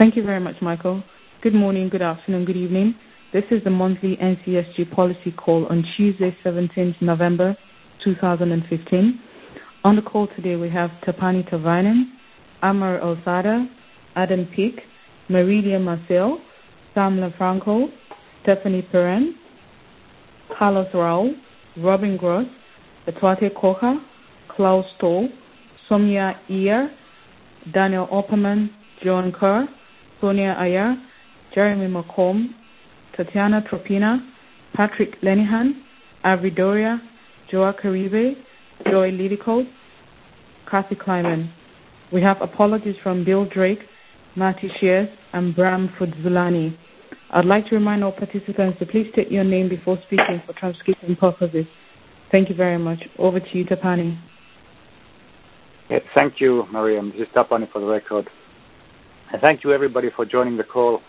Thank you very much, Michael. Good morning, good afternoon, good evening. This is the monthly NCSG policy call on Tuesday, 17th November 2015. On the call today, we have Tapani Tavainen, Amar Alzada, Adam Peake, Marilia Marcel, Sam LaFranco, Stephanie Perrin, Carlos Raul, Robin Gross, Etwate Kocha, Klaus Stoll, Somya Iyer, Daniel Opperman, John Kerr, Sonia Ayer, Jeremy McComb, Tatiana Tropina, Patrick Lenihan, Avi Doria, Joa Karibe, Joy Lidicott, Kathy Kleiman. We have apologies from Bill Drake, Matty Shears, and Bram Fudzulani. I'd like to remind all participants to please state your name before speaking for transcription purposes. Thank you very much. Over to you, Tapani. Yes, thank you, Mariam. This is Tapani for the record. And thank you, everybody, for joining the call.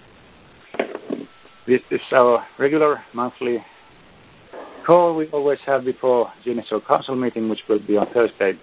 This is our regular monthly call we always have before GNSO Council meeting, which will be on Thursday.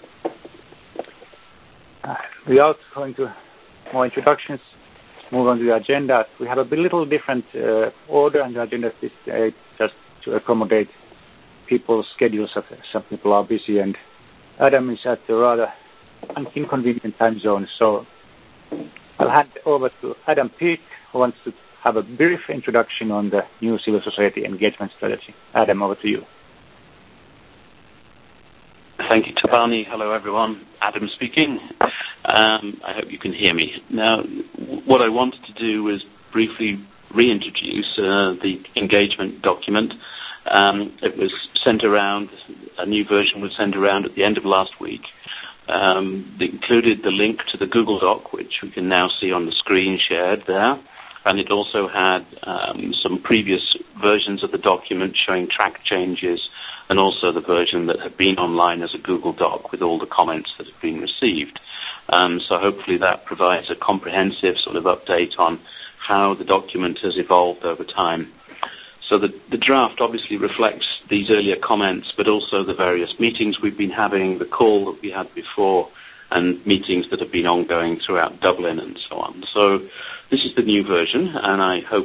We are going to more introductions, move on to the agenda. We have a little different order on the agenda this day, just to accommodate people's schedules. Some people are busy, and Adam is at a rather inconvenient time zone. So I'll hand over to Adam Peake, who wants to have a brief introduction on the new civil society engagement strategy. Adam, over to you. Thank you, Tapani. Hello, everyone. Adam speaking. I hope you can hear me. Now, what I wanted to do was briefly reintroduce the engagement document. It was sent around, a new version was sent around at the end of last week. It included the link to the Google Doc, which we can now see on the screen shared there. And it also had some previous versions of the document showing track changes, and also the version that had been online as a Google Doc with all the comments that have been received. So hopefully that provides a comprehensive sort of update on how the document has evolved over time. So the draft obviously reflects these earlier comments, but also the various meetings we've been having, the call that we had before, and meetings that have been ongoing throughout Dublin and so on. So this is the new version, and I hope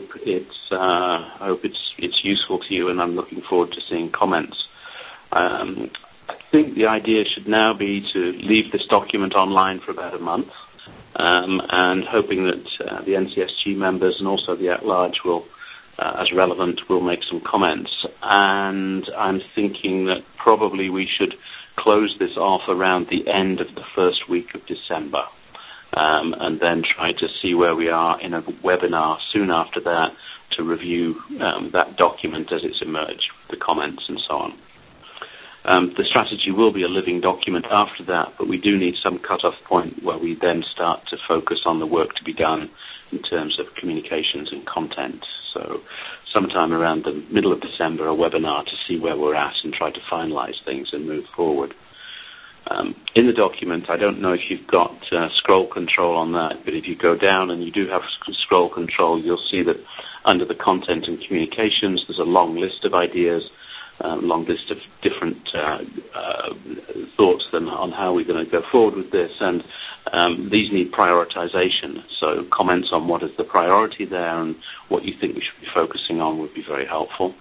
it's useful to you, and I'm looking forward to seeing comments. I think the idea should now be to leave this document online for about a month, and hoping that the NCSG members and also the at-large will, as relevant, will make some comments. And I'm thinking that probably we should close this off around the end of the first week of December, and then try to see where we are in a webinar soon after that to review that document as it's emerged, the comments and so on. The strategy will be a living document after that, but we do need some cut-off point where we then start to focus on the work to be done in terms of communications and content. So sometime around the middle of December, a webinar to see where we're at and try to finalize things and move forward. In the document, I don't know if you've got scroll control on that, but if you go down and you do have scroll control, you'll see that under the content and communications, there's a long list of ideas, long list of different thoughts on how we're going to go forward with this, and these need prioritization. So comments on what is the priority there and what you think we should be focusing on would be very helpful.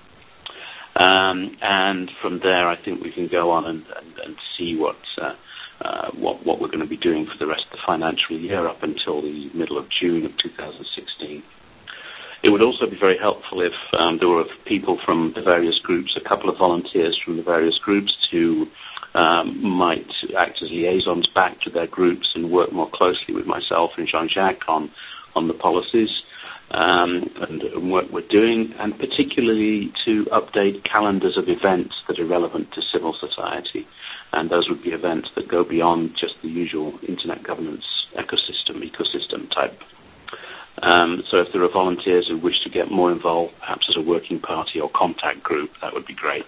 And from there, I think we can go on and see what we're going to be doing for the rest of the financial year up until the middle of June of 2016. It would also be very helpful if there were people from the various groups, a couple of volunteers from the various groups who might act as liaisons back to their groups and work more closely with myself and Jean-Jacques on the policies and what we're doing, and particularly to update calendars of events that are relevant to civil society. And those would be events that go beyond just the usual internet governance ecosystem type. So if there are volunteers who wish to get more involved, perhaps as a working party or contact group, that would be great.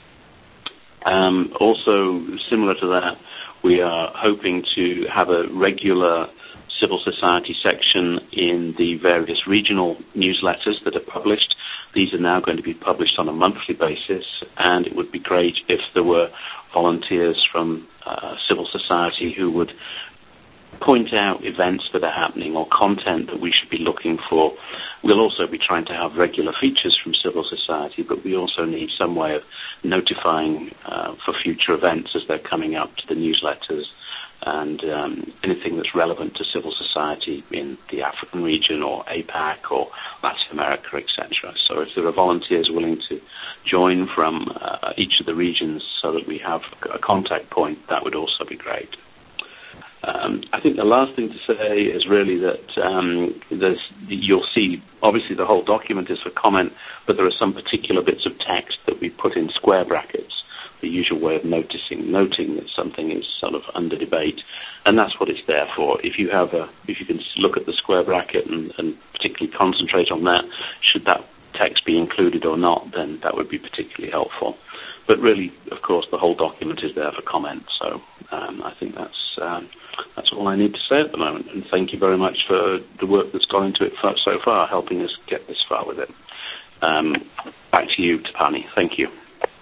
Also, similar to that, we are hoping to have a regular civil society section in the various regional newsletters that are published. These are now going to be published on a monthly basis, and it would be great if there were volunteers from civil society who would point out events that are happening or content that we should be looking for. We'll also be trying to have regular features from civil society, but we also need some way of notifying for future events as they're coming up to the newsletters and anything that's relevant to civil society in the African region or APAC or Latin America, etc. So if there are volunteers willing to join from each of the regions so that we have a contact point, that would also be great. I think the last thing to say is really that you'll see, obviously the whole document is for comment, but there are some particular bits of text that we put in square brackets, the usual way of noting that something is sort of under debate, and that's what it's there for. If you can look at the square bracket and particularly concentrate on that, should that text be included or not, then that would be particularly helpful. But really, of course, the whole document is there for comment. So I think that's all I need to say at the moment. And thank you very much for the work that's gone into it so far, helping us get this far with it. Back to you, Tapani. Thank you.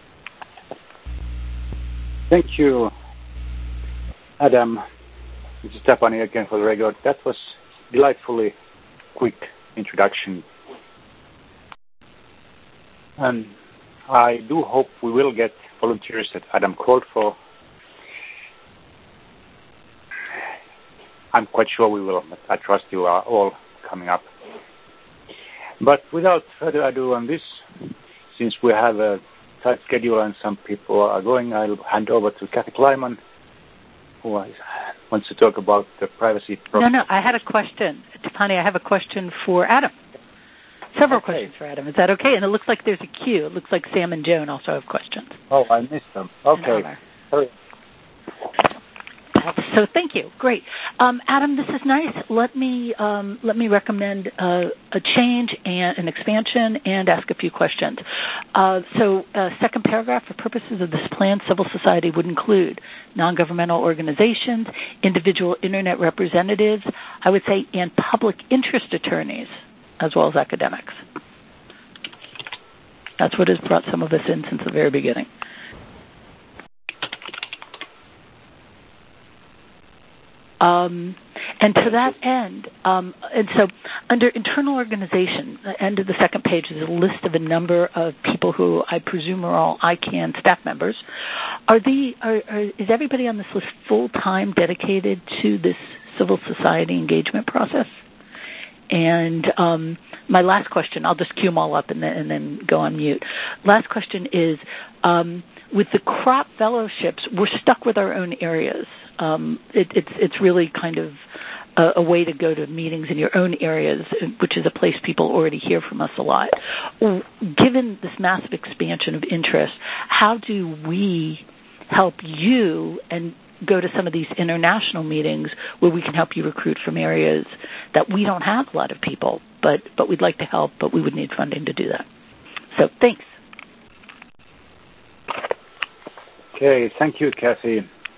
Thank you, Adam. This is Tapani again for the record. That was delightfully quick introduction. And I do hope we will get volunteers that Adam called for. I'm quite sure we will, but I trust you are all coming up. But without further ado on this, since we have a tight schedule and some people are going, I'll hand over to Kathy Kleiman, who wants to talk about the privacy program. No, I had a question. Tapani, I have a question for Adam. Several questions for Adam. Is that okay? And it looks like there's a queue. It looks like Sam and Joan also have questions. Oh, I missed them. Okay. Sorry. So thank you. Great. Adam, this is nice. Let me recommend a change and an expansion and ask a few questions. Second paragraph, for purposes of this plan, civil society would include non-governmental organizations, individual Internet representatives, I would say, and public interest attorneys, as well as academics. That's what has brought some of us in since the very beginning. And to that end, and so under internal organization, the end of the second page is a list of a number of people who I presume are all ICANN staff members. Is everybody on this list full-time dedicated to this civil society engagement process? And my last question, I'll just cue them all up and then go on mute. Last question is, with the CROP fellowships, we're stuck with our own areas. It's really kind of a way to go to meetings in your own areas, which is a place people already hear from us a lot. Given this massive expansion of interest, how do we help you and go to some of these international meetings where we can help you recruit from areas that we don't have a lot of people, but we'd like to help, but we would need funding to do that. So thanks. Okay, thank you, Kathy.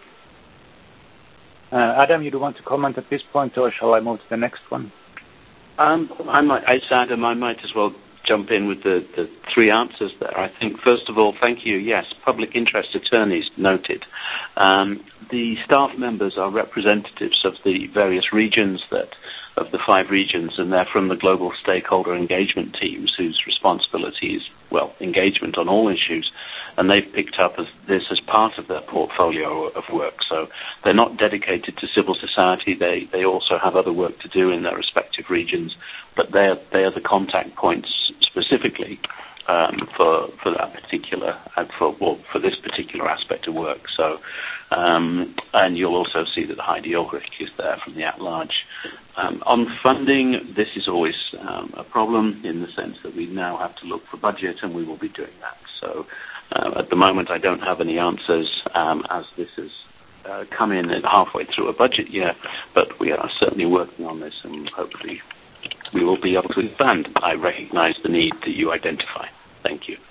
Adam, you do want to comment at this point, or shall I move to the next one? It's Adam. I might as well jump in with the three answers there. I think, first of all, thank you. Yes, public interest attorneys, noted. The staff members are representatives of the various regions of the 5 regions, and they're from the global stakeholder engagement teams whose responsibility is, engagement on all issues, and they've picked up this as part of their portfolio of work. So they're not dedicated to civil society. They also have other work to do in their respective regions, but they are the contact points specifically for that particular for this particular aspect of work. So, and you'll also see that Heidi Ulrich is there from the at-large. On funding, this is always a problem in the sense that we now have to look for budget, and we will be doing that. So, at the moment, I don't have any answers as this has come in at halfway through a budget year, but we are certainly working on this, and hopefully we will be able to expand. I recognize the need that you identify. Thank you.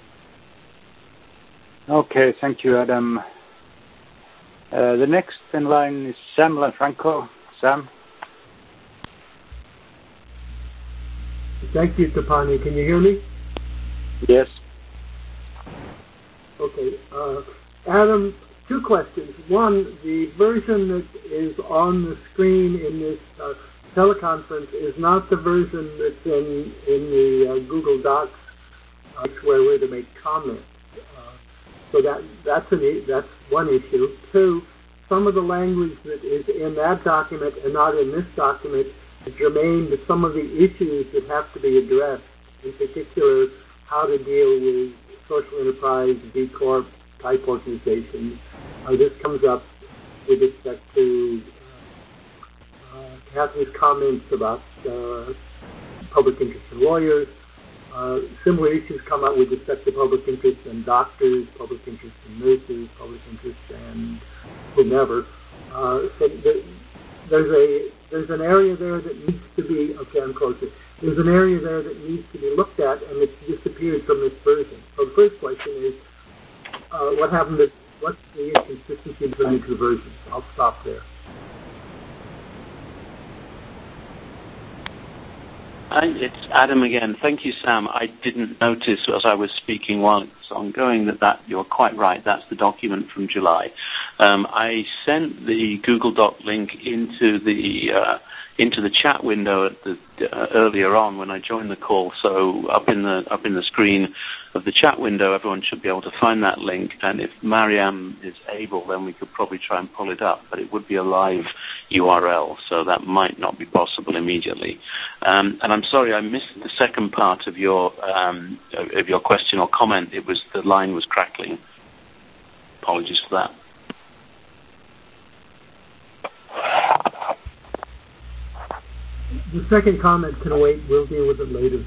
Okay, thank you, Adam. The next in line is Sam Lanfranco. Sam? Thank you, Tapani. Can you hear me? Yes. Okay. Adam, two questions. One, the version that is on the screen in this teleconference is not the version that's in the Google Docs where we're to make comments. So that's one issue. Two, some of the language that is in that document and not in this document is germane to some of the issues that have to be addressed, in particular how to deal with social enterprise, B Corp type organizations. This comes up with respect to Kathy's comments about public interest in lawyers. Similar issues come up with respect to public interest in doctors, public interest in nurses, public interest in whomever. So there's an area there that needs to be, okay, I'm closer. There's an area there that needs to be looked at, and it's disappeared from this version. So the first question is, what happened to, what's the inconsistency between the two versions? I'll stop there. It's Adam again. Thank you, Sam. I didn't notice as I was speaking while it's ongoing that you're quite right. That's the document from July. I sent the Google Doc link into the chat window earlier on when I joined the call. So up in the screen of the chat window, everyone should be able to find that link. And if Mariam is able, then we could probably try and pull it up. But it would be a live URL, so that might not be possible immediately. And I'm sorry, I missed the second part of your question or comment. The line was crackling. Apologies for that. The second comment can wait. We'll deal with it later.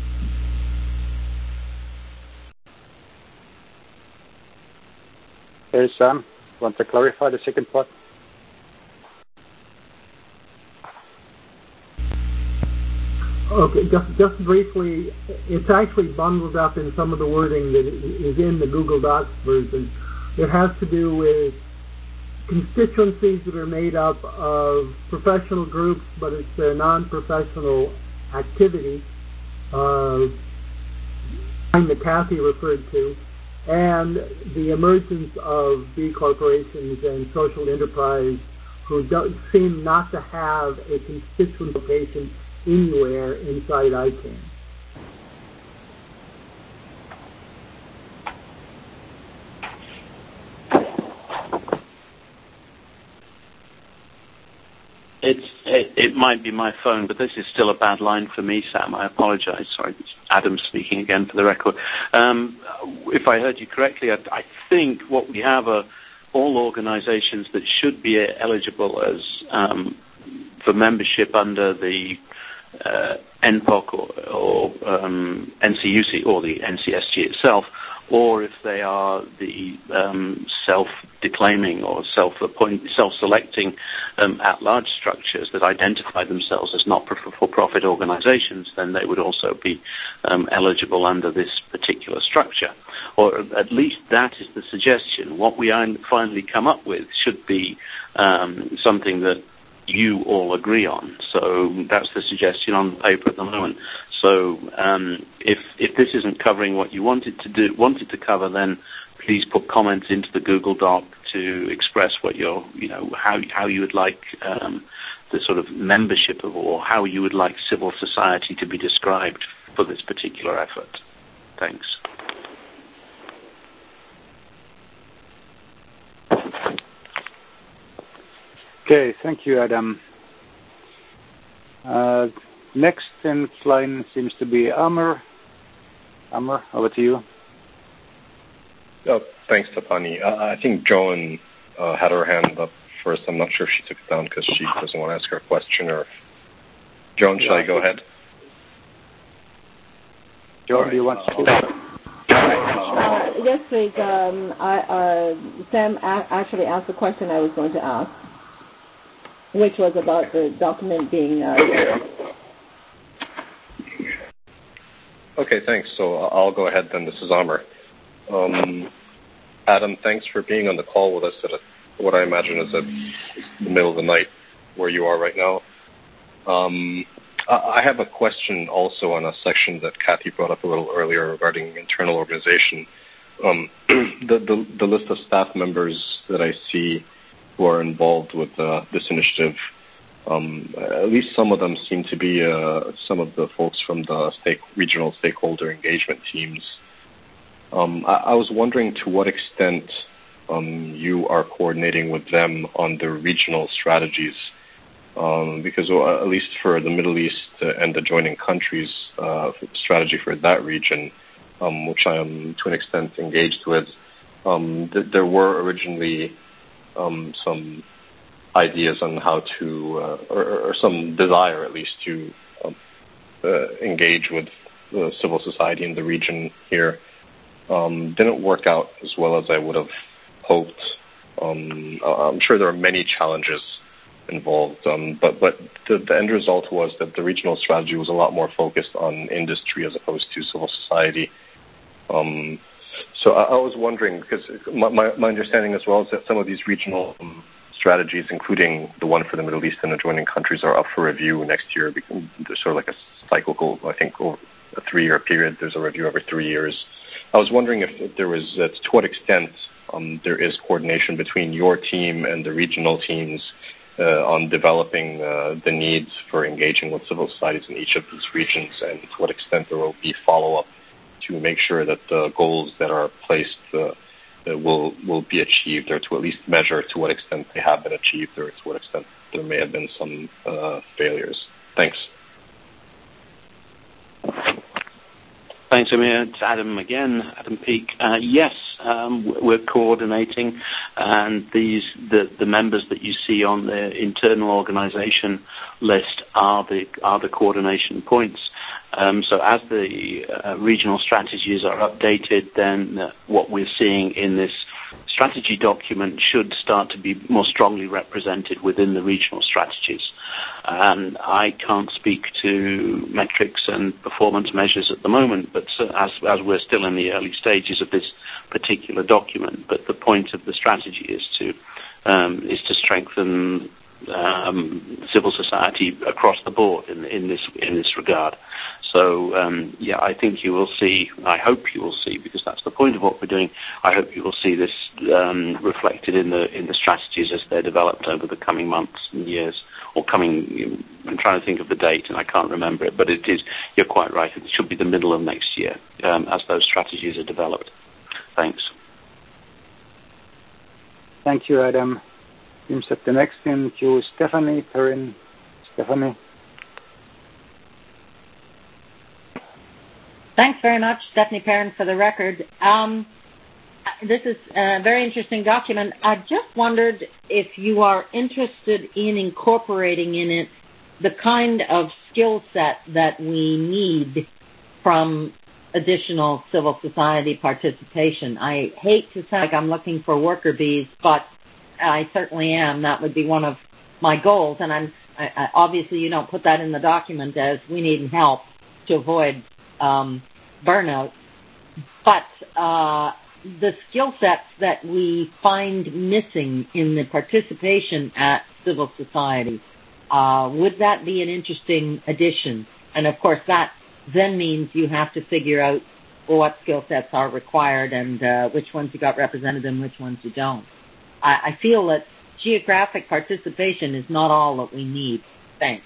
Okay, Sam, want to clarify the second part? Okay, just briefly, it's actually bundled up in some of the wording that is in the Google Docs version. It has to do with constituencies that are made up of professional groups, but it's their non-professional activity, that Kathy referred to, and the emergence of B corporations and social enterprise who don't seem not to have a constituent location anywhere inside ICANN. It might be my phone, but this is still a bad line for me, Sam. I apologize. Sorry, it's Adam speaking again for the record. If I heard you correctly, I think what we have are all organizations that should be eligible as for membership under the NPOC or NCUC or the NCSG itself, or if they are the self-declaiming or self-selecting at-large structures that identify themselves as not-for-profit organizations, then they would also be eligible under this particular structure. Or at least that is the suggestion. What we finally come up with should be something that you all agree on. So that's the suggestion on the paper at the moment. So if this isn't covering what you wanted to cover, then please put comments into the Google Doc to express what how you would like the sort of membership of, or how you would like civil society to be described for this particular effort. Thanks. Okay, thank you, Adam. Next in line seems to be Amr. Amr, over to you. Oh, thanks, Tapani. I think Joan had her hand up first. I'm not sure if she took it down because she doesn't want to ask her question. Or Joan, shall I go ahead? Joan, do you want to? Yes, please. Sam actually asked the question I was going to ask, which was about the document being... Okay, thanks. So I'll go ahead then. This is Amr. Adam, thanks for being on the call with us at what I imagine is the middle of the night where you are right now. I have a question also on a section that Kathy brought up a little earlier regarding internal organization. the list of staff members that I see who are involved with this initiative, at least some of them seem to be some of the folks from the regional stakeholder engagement teams. I was wondering to what extent you are coordinating with them on their regional strategies, because at least for the Middle East and adjoining countries, strategy for that region, which I am to an extent engaged with, there were originally some ideas on how to, or some desire at least to engage with civil society in the region here. Didn't work out as well as I would have hoped. I'm sure there are many challenges involved, but the end result was that the regional strategy was a lot more focused on industry as opposed to civil society. So I was wondering, because my understanding as well is that some of these regional strategies, including the one for the Middle East and adjoining countries, are up for review next year. There's sort of like a cyclical, I think, over a 3-year period. There's a review every 3 years. I was wondering if there was, to what extent there is coordination between your team and the regional teams on developing the needs for engaging with civil societies in each of these regions, and to what extent there will be follow-up to make sure that the goals that are placed will be achieved, or to at least measure to what extent they have been achieved, or to what extent there may have been some failures. Thanks. Thanks, Amir. It's Adam again, Adam Peake. Yes, we're coordinating, and the members that you see on the internal organization list are the coordination points. So as the regional strategies are updated, then what we're seeing in this strategy document should start to be more strongly represented within the regional strategies. And I can't speak to metrics and performance measures at the moment, but as we're still in the early stages of this particular document. But the point of the strategy is to strengthen civil society across the board in this regard. So I think you will see, I hope you will see, because that's the point of what we're doing, I hope you will see this reflected in the strategies as they're developed over the coming months and years, or coming, I'm trying to think of the date and I can't remember it, but it is, you're quite right, it should be the middle of next year as those strategies are developed. Thanks. Thank you, Adam. Seems that the next in queue is Stephanie Perrin. Stephanie. Thanks very much, Stephanie Perrin, for the record. This is a very interesting document. I just wondered if you are interested in incorporating in it the kind of skill set that we need from additional civil society participation. I hate to sound like I'm looking for worker bees, but I certainly am. That would be one of my goals. And I obviously you don't put that in the document as we need help to avoid burnout. But the skill sets that we find missing in the participation at civil society, would that be an interesting addition? And of course that then means you have to figure out what skill sets are required and which ones you got represented and which ones you don't. I feel that geographic participation is not all that we need. Thanks.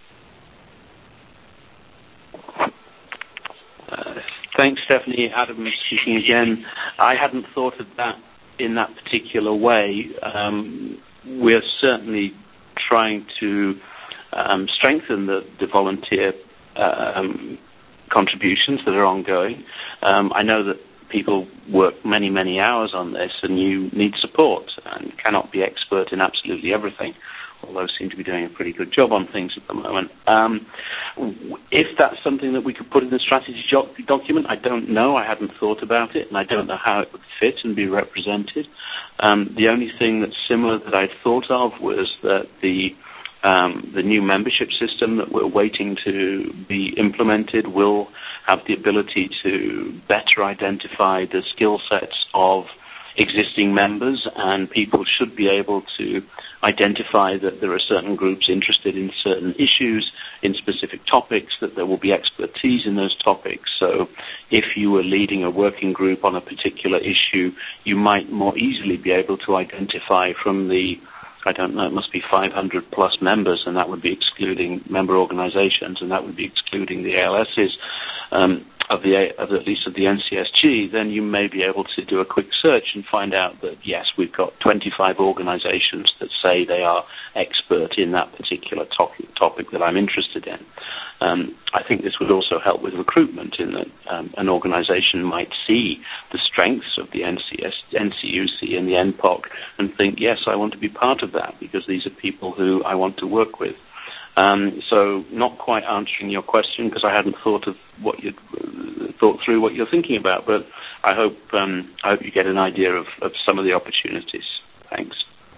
Thanks, Stephanie. Adam speaking again. I hadn't thought of that in that particular way. We're certainly trying to strengthen the volunteer contributions that are ongoing. I know that people work many, many hours on this, and you need support and cannot be expert in absolutely everything, although seem to be doing a pretty good job on things at the moment. If that's something that we could put in the strategy document, I don't know. I hadn't thought about it, and I don't know how it would fit and be represented. The only thing that's similar that I'd thought of was that the new membership system that we're waiting to be implemented will have the ability to better identify the skill sets of existing members, and people should be able to identify that there are certain groups interested in certain issues, in specific topics, that there will be expertise in those topics. So if you were leading a working group on a particular issue, you might more easily be able to identify from the, I don't know, it must be 500 plus members, and that would be excluding member organizations, and that would be excluding the ALSs, of at least of the NCSG, then you may be able to do a quick search and find out that, yes, we've got 25 organizations that say they are expert in that particular topic that I'm interested in. I think this would also help with recruitment, in that an organization might see the strengths of the NCUC and the NPOC and think, yes, I want to be part of that because these are people who I want to work with. So not quite answering your question because I hadn't thought through what you're thinking about, but I hope you get an idea of some of the opportunities. Thanks.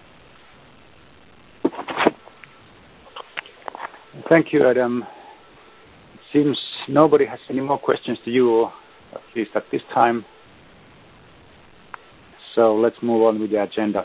Thank you, Adam. It seems nobody has any more questions to you, at least at this time. So let's move on with the agenda.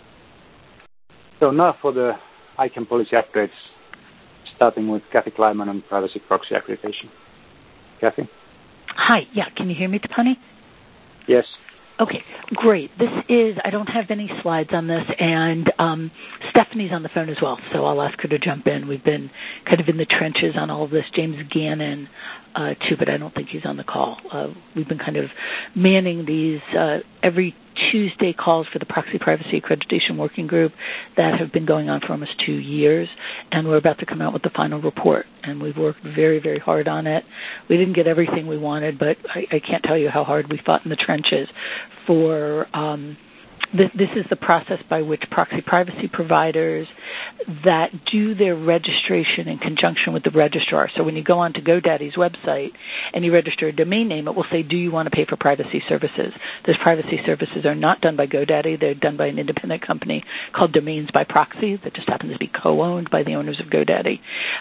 So now for the ICANN policy updates, starting with Kathy Kleiman on privacy proxy accreditation. Kathy? Hi. Yeah, can you hear me, Tapani? Yes. Okay, great. I don't have any slides on this, and Stephanie's on the phone as well, so I'll ask her to jump in. We've been kind of in the trenches on all of this. James Gannon, too, but I don't think he's on the call. We've been kind of manning these every Tuesday calls for the Proxy Privacy Accreditation Working Group that have been going on for almost 2 years, and we're about to come out with the final report, and we've worked very, very hard on it. We didn't get everything we wanted, but I can't tell you how hard we fought in the trenches for this is the process by which proxy privacy providers that do their registration in conjunction with the registrar. So when you go on to GoDaddy's website and you register a domain name, it will say, do you want to pay for privacy services? Those privacy services are not done by GoDaddy. They're done by an independent company called Domains by Proxy that just happens to be co-owned by the owners of GoDaddy.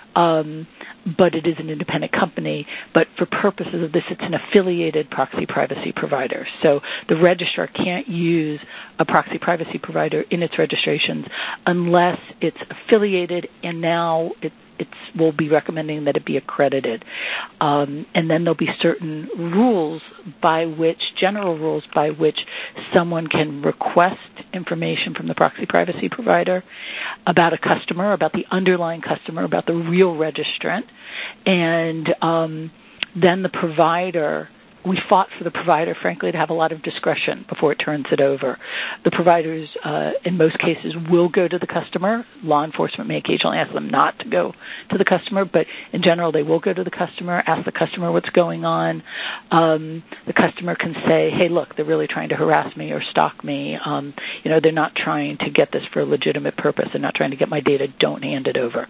But it is an independent company. But for purposes of this, it's an affiliated proxy privacy provider. So the registrar can't use a proxy privacy provider in its registrations unless it's affiliated, and now we'll be recommending that it be accredited. And then there'll be certain rules general rules by which someone can request information from the proxy privacy provider about a customer, about the underlying customer, about the real registrant. And then the provider, we fought for the provider, frankly, to have a lot of discretion before it turns it over. The providers, in most cases, will go to the customer. Law enforcement may occasionally ask them not to go to the customer, but in general, they will go to the customer, ask the customer what's going on. The customer can say, hey, look, they're really trying to harass me or stalk me. They're not trying to get this for a legitimate purpose. They're not trying to get my data. Don't hand it over.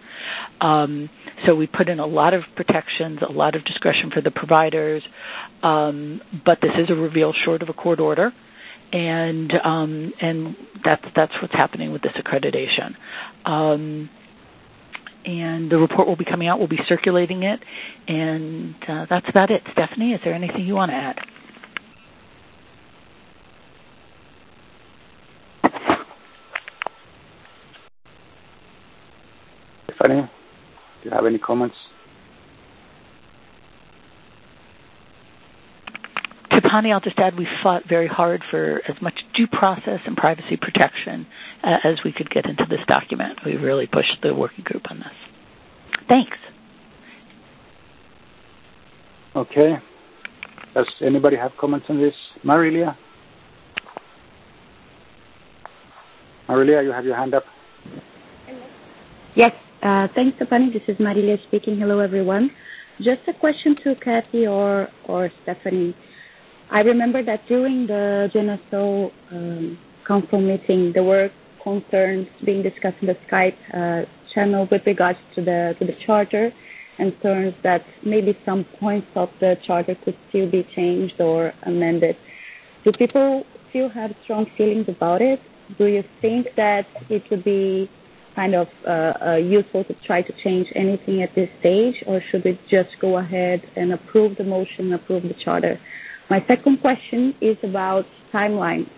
So we put in a lot of protections, a lot of discretion for the providers. But this is a reveal short of a court order, and that's what's happening with this accreditation. And the report will be coming out. We'll be circulating it, and that's about it. Stephanie, is there anything you want to add? Stephanie, do you have any comments? Tapani, I'll just add we fought very hard for as much due process and privacy protection as we could get into this document. We really pushed the working group on this. Thanks. Okay. Does anybody have comments on this? Marilia? Marilia, you have your hand up. Yes. Thanks, Tapani. This is Marilia speaking. Hello, everyone. Just a question to Kathy or Stephanie. I remember that during the GNSO council meeting, there were concerns being discussed in the Skype channel with regards to the charter, and concerns that maybe some points of the charter could still be changed or amended. Do people still have strong feelings about it? Do you think that it would be kind of useful to try to change anything at this stage, or should we just go ahead and approve the motion, approve the charter? My second question is about timeline.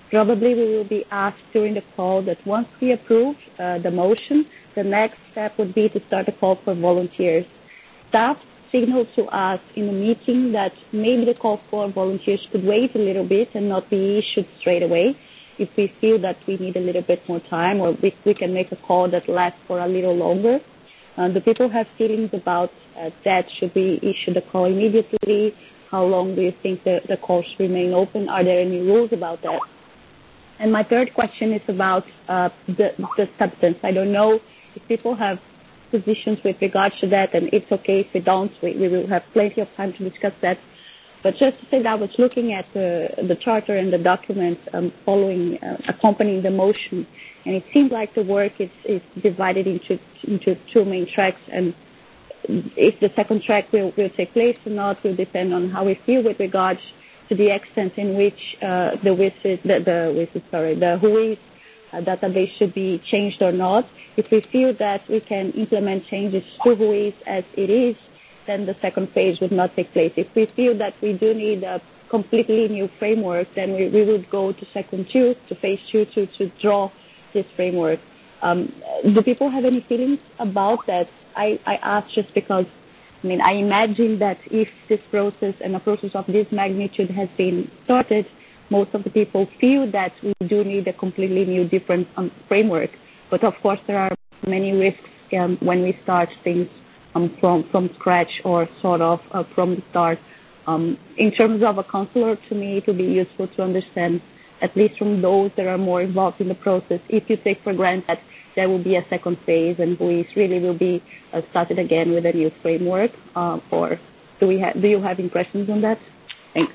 Probably we will be asked during the call that once we approve the motion, the next step would be to start a call for volunteers. Staff signaled to us in the meeting that maybe the call for volunteers could wait a little bit and not be issued straight away. If we feel that we need a little bit more time, or we can make a call that lasts for a little longer. Do people have feelings about that? Should we issue the call immediately? How long do you think the call should remain open? Are there any rules about that? And my third question is about the substance. I don't know if people have positions with regards to that, and it's okay if we don't. We will have plenty of time to discuss that. But just to say that I was looking at the charter and the documents accompanying the motion, and it seems like the work is divided into two main tracks, and if the second track will take place or not will depend on how we feel with regards to the extent in which the WHOIS database should be changed or not. If we feel that we can implement changes to WHOIS as it is, then the second phase would not take place. If we feel that we do need a completely new framework, then we would go to phase two to draw this framework. Do people have any feelings about that? I ask just because, I imagine that if this process and a process of this magnitude has been started, most of the people feel that we do need a completely new, different framework. But of course, there are many risks when we start things from scratch or sort of from the start. In terms of a counselor, to me, it would be useful to understand, at least from those that are more involved in the process, if you take for granted that there will be a second phase and WHOIS really will be started again with a new framework, or do you have impressions on that? Thanks.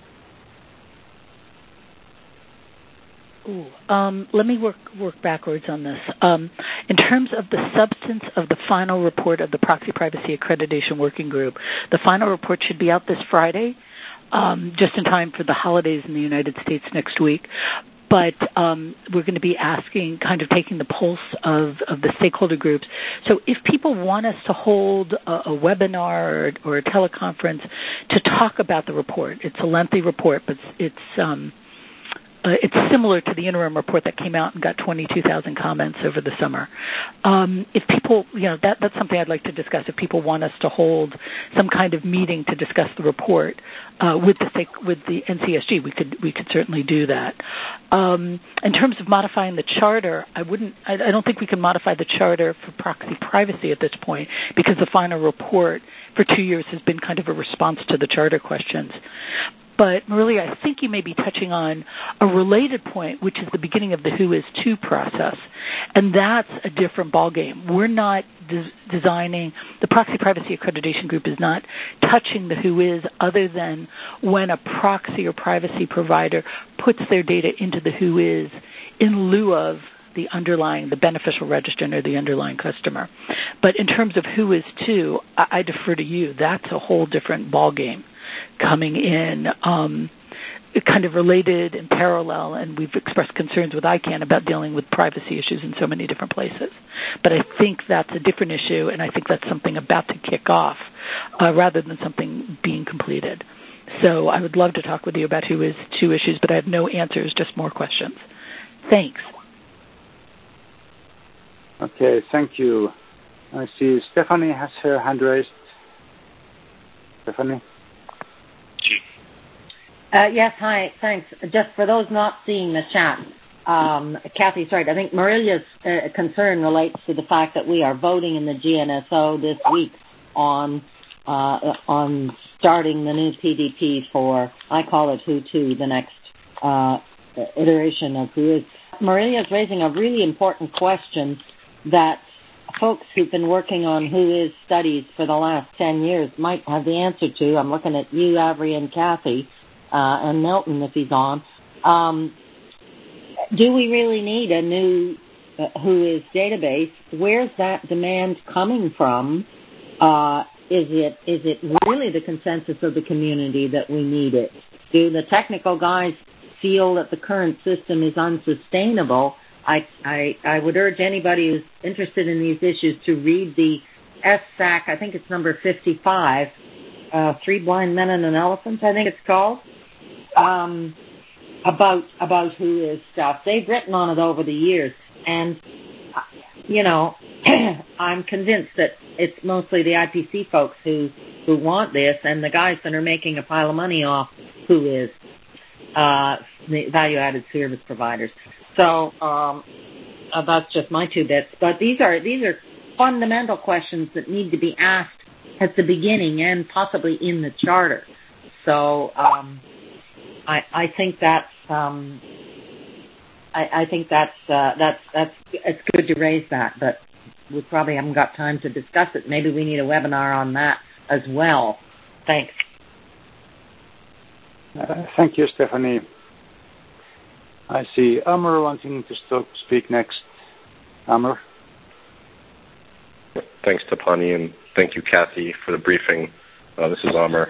Let me work backwards on this. In terms of the substance of the final report of the Proxy Privacy Accreditation Working Group, the final report should be out this Friday, just in time for the holidays in the United States next week. But we're going to be taking the pulse of the stakeholder groups. So if people want us to hold a webinar or a teleconference to talk about the report, it's a lengthy report, but it's similar to the interim report that came out and got 22,000 comments over the summer. If people, that's something I'd like to discuss. If people want us to hold some kind of meeting to discuss the report with the NCSG, we could certainly do that. In terms of modifying the charter, I don't think we can modify the charter for proxy privacy at this point, because the final report for 2 years has been kind of a response to the charter questions. But, Marilia, I think you may be touching on a related point, which is the beginning of the WHOIS-2 process, and that's a different ballgame. We're not designing, the Proxy Privacy Accreditation Group is not touching the WHOIS other than when a proxy or privacy provider puts their data into the WHOIS in lieu of the beneficial registrant or the underlying customer. But in terms of WHOIS-2, I defer to you. That's a whole different ballgame coming in, kind of related and parallel, and we've expressed concerns with ICANN about dealing with privacy issues in so many different places. But I think that's a different issue, and I think that's something about to kick off rather than something being completed. So I would love to talk with you about WHOIS-2 issues, but I have no answers, just more questions. Thanks. Okay, thank you. I see Stephanie has her hand raised. Stephanie? Yes, hi, thanks. Just for those not seeing the chat, Kathy's right. I think Marilia's concern relates to the fact that we are voting in the GNSO this week on starting the new PDP for, I call it WHO2, the next iteration of WHOIS. Marilia's raising a really important question that folks who've been working on WHOIS studies for the last 10 years might have the answer to. I'm looking at you, Avery, and Kathy, and Milton, if he's on. Do we really need a new WHOIS database? Where's that demand coming from? Is it really the consensus of the community that we need it? Do the technical guys feel that the current system is unsustainable? I would urge anybody who's interested in these issues to read the SSAC, I think it's number 55, Three Blind Men and an Elephant, I think it's called. about who is stuff. They've written on it over the years, and I'm convinced that it's mostly the IPC folks who want this, and the guys that are making a pile of money off who is the value-added service providers. So that's just my 2 bits. But these are fundamental questions that need to be asked at the beginning and possibly in the charter. So I think that's it's good to raise that, but we probably haven't got time to discuss it. Maybe we need a webinar on that as well. Thanks. Thank you, Stephanie. I see Amr wanting to speak next. Amr. Thanks, Tapani, and thank you, Kathy, for the briefing. This is Amr.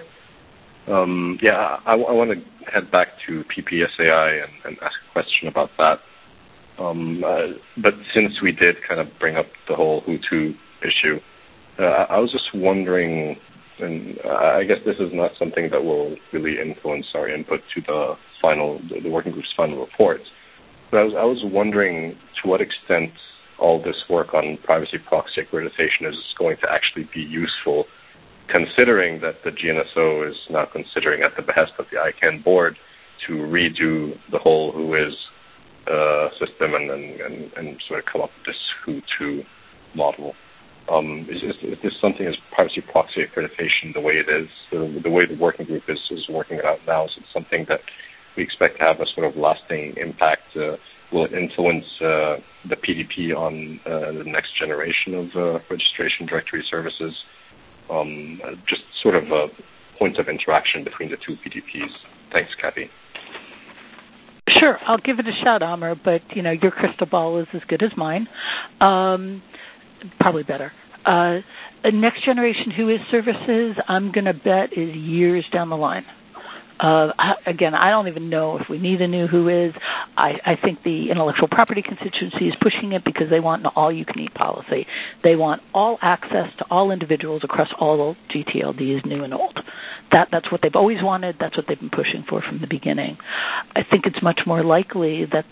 I want to head back to PPSAI and ask a question about that. But since we did kind of bring up the whole Hutu issue, I was just wondering, and I guess this is not something that will really influence our input to the working group's final report, but I was wondering to what extent all this work on privacy proxy accreditation is going to actually be useful, considering that the GNSO is now considering, at the behest of the ICANN board, to redo the whole WHOIS system and sort of come up with this Hutu model. Is this something as privacy proxy accreditation, the way it is, the way the working group is working it out now, is it something that we expect to have a sort of lasting impact? Will it influence the PDP on the next generation of registration directory services? Just sort of a point of interaction between the 2 PDPs. Thanks, Kathy. Sure, I'll give it a shot, Amr, but, your crystal ball is as good as mine. Probably better. Next generation WHOIS services, I'm going to bet, is years down the line. Again, I don't even know if we need a new WHOIS. I think the intellectual property constituency is pushing it because they want an all-you-can-eat policy. They want all access to all individuals across all GTLDs, new and old. That's what they've always wanted. That's what they've been pushing for from the beginning. I think it's much more likely that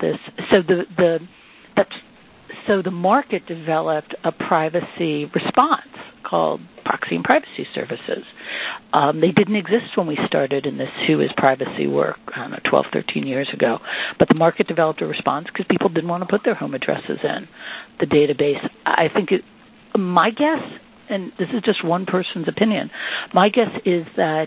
So the market developed a privacy response called Proxy and Privacy Services. They didn't exist when we started in this WHOIS privacy work, 12, 13 years ago. But the market developed a response because people didn't want to put their home addresses in the database. I think my guess, and this is just one person's opinion, my guess is that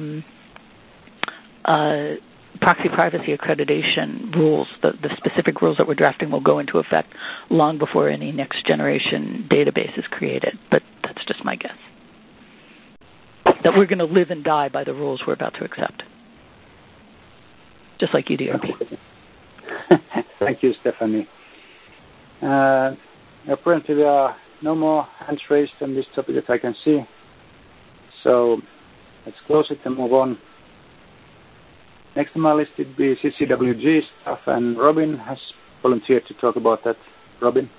proxy privacy accreditation rules, the specific rules that we're drafting, will go into effect long before any next generation database is created. But that's just my guess. That we're going to live and die by the rules we're about to accept. Just like UDRP. Thank you, Stephanie. Apparently there are no more hands raised on this topic that I can see. So let's close it and move on. Next on my list would be CCWG stuff, and Robin has volunteered to talk about that. Robin?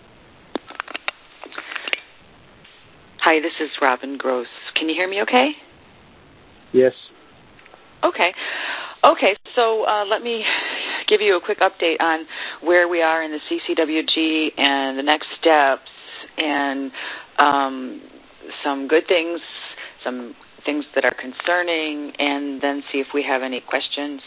Hi, this is Robin Gross. Can you hear me okay? Yes. Okay, so let me give you a quick update on where we are in the CCWG and the next steps, and some good things, some things that are concerning, and then see if we have any questions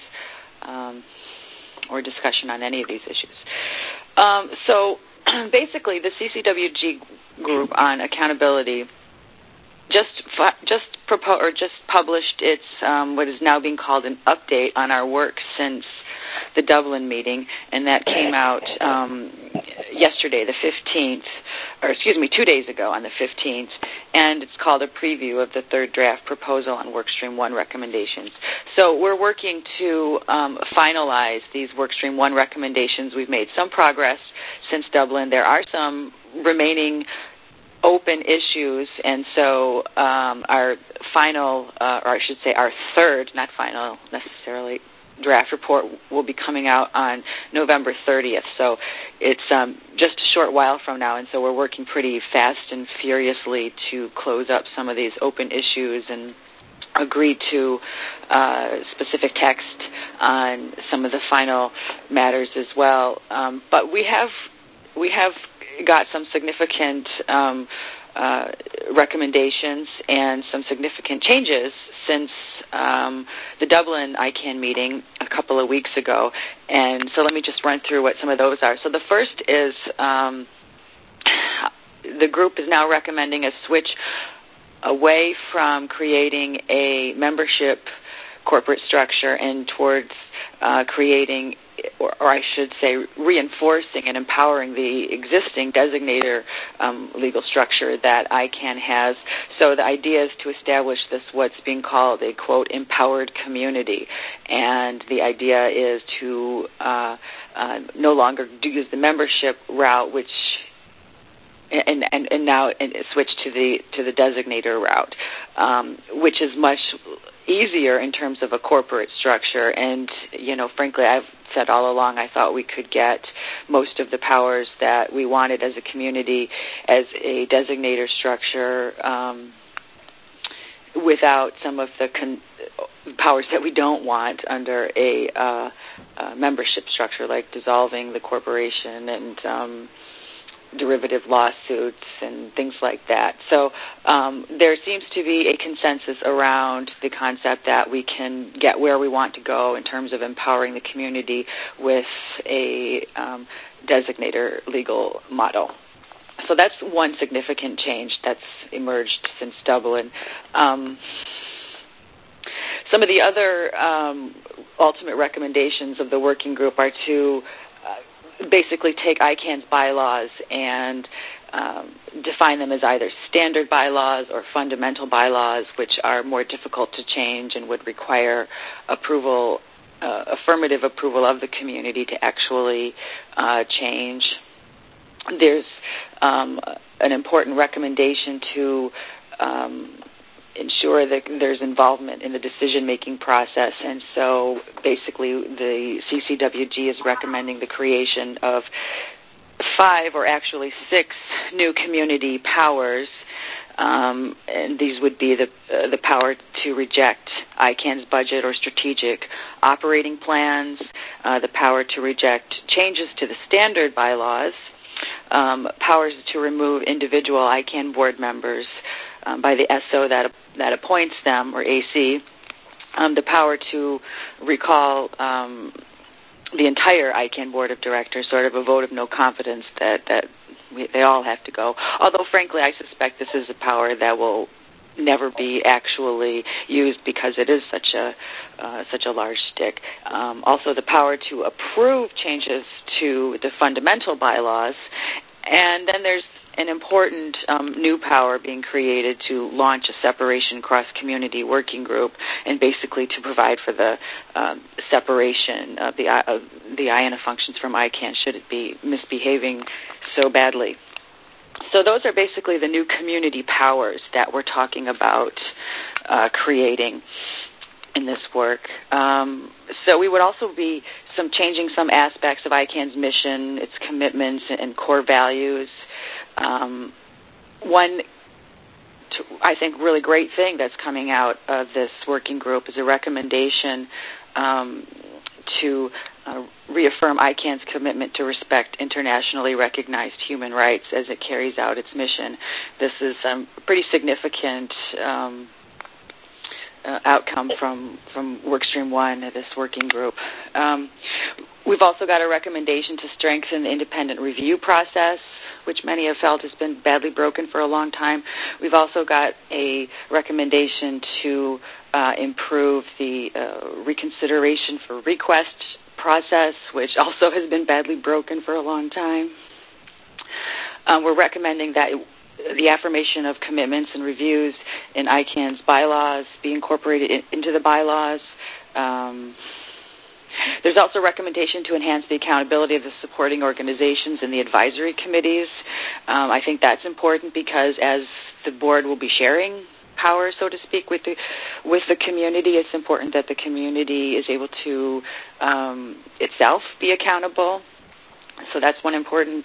or discussion on any of these issues. So basically, the CCWG group on accountability just published its what is now being called an update on our work since the Dublin meeting, and that came out yesterday, the 15th, or excuse me, 2 days ago on the 15th, and it's called a preview of the third draft proposal on Workstream 1 recommendations. So we're working to finalize these Workstream 1 recommendations. We've made some progress since Dublin. There are some remaining open issues, and so our final, or I should say our third, not final necessarily, draft report will be coming out on November 30th. So it's just a short while from now, and so we're working pretty fast and furiously to close up some of these open issues and agreed to specific text on some of the final matters as well. But we have got some significant recommendations and some significant changes since the Dublin ICANN meeting a couple of weeks ago. And so let me just run through what some of those are. So the first is the group is now recommending a switch away from creating a membership corporate structure and towards creating, or I should say, reinforcing and empowering the existing designator legal structure that ICANN has. So the idea is to establish this, what's being called a, quote, empowered community. And the idea is to no longer use the membership route, which and now switch to the designator route, which is much easier in terms of a corporate structure. And, frankly, I've said all along I thought we could get most of the powers that we wanted as a community as a designator structure without some of the powers that we don't want under a membership structure, like dissolving the corporation and derivative lawsuits and things like that. So there seems to be a consensus around the concept that we can get where we want to go in terms of empowering the community with a designator legal model. So that's one significant change that's emerged since Dublin. Some of the other ultimate recommendations of the working group are to basically take ICANN's bylaws and define them as either standard bylaws or fundamental bylaws, which are more difficult to change and would require approval, affirmative approval of the community to actually change. There's an important recommendation to ensure that there's involvement in the decision-making process, and so basically the CCWG is recommending the creation of 5 or actually 6 new community powers, and these would be the power to reject ICANN's budget or strategic operating plans, the power to reject changes to the standard bylaws, powers to remove individual ICANN board members by the SO that appoints them, or AC, the power to recall the entire ICANN board of directors, sort of a vote of no confidence that they all have to go. Although, frankly, I suspect this is a power that will never be actually used because it is such a large stick. Also, the power to approve changes to the fundamental bylaws, and then there's an important new power being created to launch a separation cross-community working group, and basically to provide for the separation of the IANA functions from ICANN should it be misbehaving so badly. So those are basically the new community powers that we're talking about creating in this work. So we would also be changing some aspects of ICANN's mission, its commitments, and core values. One, I think, really great thing that's coming out of this working group is a recommendation to reaffirm ICANN's commitment to respect internationally recognized human rights as it carries out its mission. This is a pretty significant outcome from Workstream 1 of this working group. We've also got a recommendation to strengthen the independent review process, which many have felt has been badly broken for a long time. We've also got a recommendation to improve the reconsideration for request process, which also has been badly broken for a long time. We're recommending that the affirmation of commitments and reviews in ICANN's bylaws be incorporated into the bylaws. There's also a recommendation to enhance the accountability of the supporting organizations and the advisory committees. I think that's important because as the board will be sharing power, so to speak, with the community, it's important that the community is able to itself be accountable. So that's one important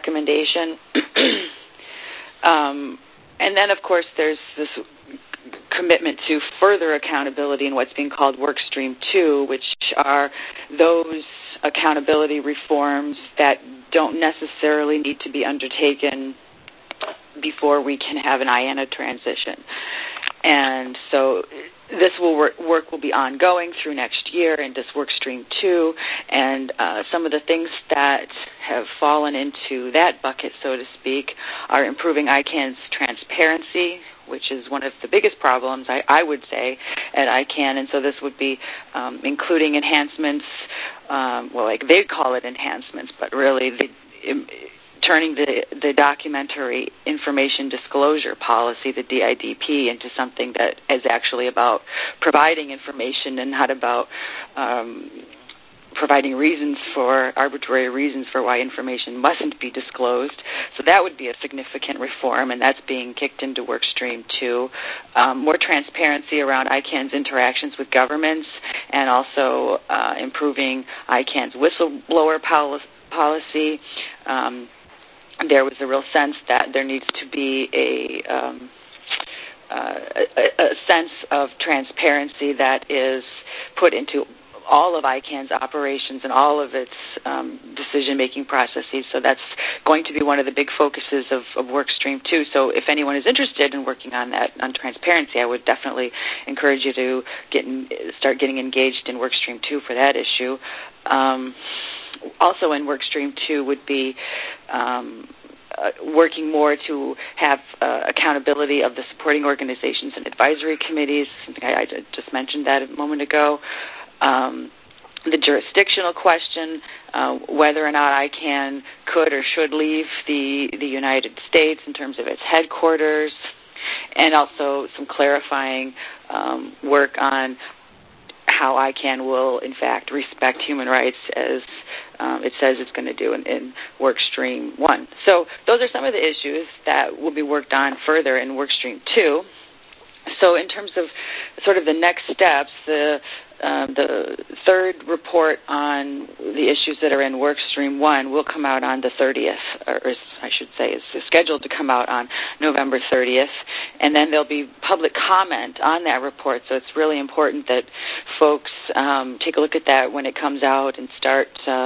recommendation. And then, of course, there's this commitment to further accountability in what's being called Workstream 2, which are those accountability reforms that don't necessarily need to be undertaken before we can have an IANA transition. And so this work will be ongoing through next year in this Workstream 2, and some of the things that have fallen into that bucket, so to speak, are improving ICANN's transparency, which is one of the biggest problems, I would say, at ICANN. And so this would be including enhancements, like they call it enhancements, but really turning the documentary information disclosure policy, the DIDP, into something that is actually about providing information and not about providing arbitrary reasons for why information mustn't be disclosed. So that would be a significant reform, and that's being kicked into Workstream 2. More transparency around ICANN's interactions with governments, and also improving ICANN's whistleblower policy. There was a real sense that there needs to be a sense of transparency that is put into all of ICANN's operations and all of its decision-making processes. So that's going to be one of the big focuses of Workstream 2. So if anyone is interested in working on that, on transparency, I would definitely encourage you to start getting engaged in Workstream 2 for that issue. Also in Workstream 2 would be working more to have accountability of the supporting organizations and advisory committees. I just mentioned that a moment ago. The jurisdictional question, whether or not ICANN could or should leave the United States in terms of its headquarters, and also some clarifying work on how ICANN will, in fact, respect human rights as it says it's going to do in Workstream 1. So those are some of the issues that will be worked on further in Workstream 2. So in terms of sort of the next steps, the third report on the issues that are in Workstream 1 will come out on the 30th, or I should say is scheduled to come out on November 30th, and then there'll be public comment on that report, so it's really important that folks take a look at that when it comes out and start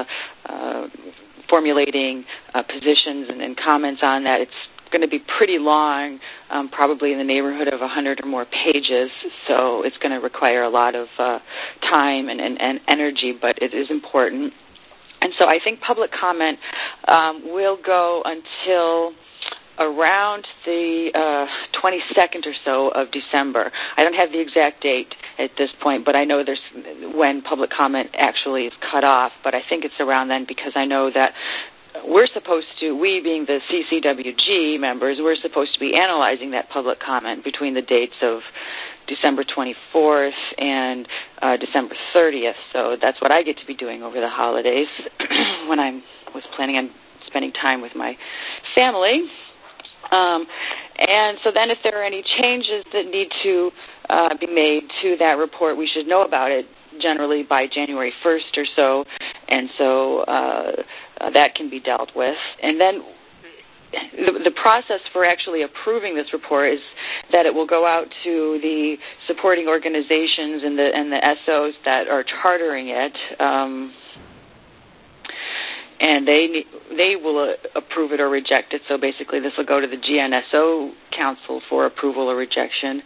formulating positions and comments on that. It's going to be pretty long, probably in the neighborhood of 100 or more pages, so it's going to require a lot of time and energy, but it is important. And so I think public comment will go until around the 22nd or so of December. I don't have the exact date at this point, but I know there's when public comment actually is cut off, but I think it's around then, because I know that we're supposed to, we being the CCWG members, we're supposed to be analyzing that public comment between the dates of December 24th and December 30th. So that's what I get to be doing over the holidays when I was planning on spending time with my family. And so then if there are any changes that need to be made to that report, we should know about it generally by January 1st or so, and so that can be dealt with. And then the process for actually approving this report is that it will go out to the supporting organizations and the SOs that are chartering it, and they will approve it or reject it. So basically this will go to the GNSO Council for approval or rejection.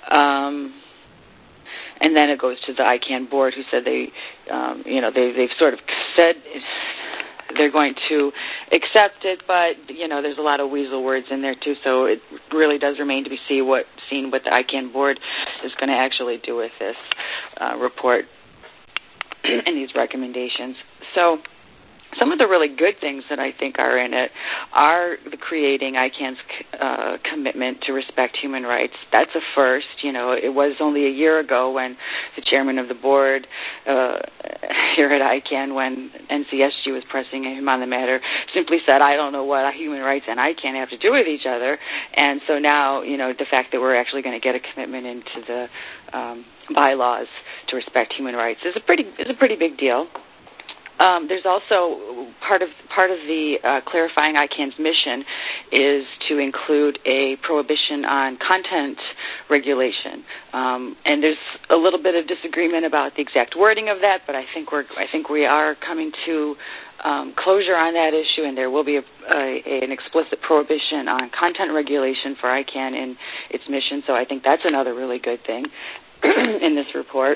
And then it goes to the ICANN board, who said they've sort of said they're going to accept it, but there's a lot of weasel words in there too. So it really does remain to be seen what the ICANN board is going to actually do with this report and these recommendations. So some of the really good things that I think are in it are the creating ICANN's commitment to respect human rights. That's a first. It was only a year ago when the chairman of the board here at ICANN, when NCSG was pressing him on the matter, simply said, I don't know what human rights and ICANN have to do with each other. And so now, the fact that we're actually going to get a commitment into the bylaws to respect human rights is a pretty big deal. There's also part of the clarifying ICANN's mission is to include a prohibition on content regulation, and there's a little bit of disagreement about the exact wording of that, but I think we are coming to closure on that issue, and there will be an explicit prohibition on content regulation for ICANN in its mission. So I think that's another really good thing in this report.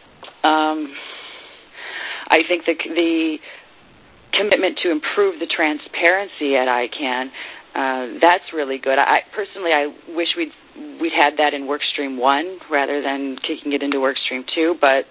I think the commitment to improve the transparency at ICANN, that's really good. I wish we'd had that in Workstream 1 rather than kicking it into Workstream 2, but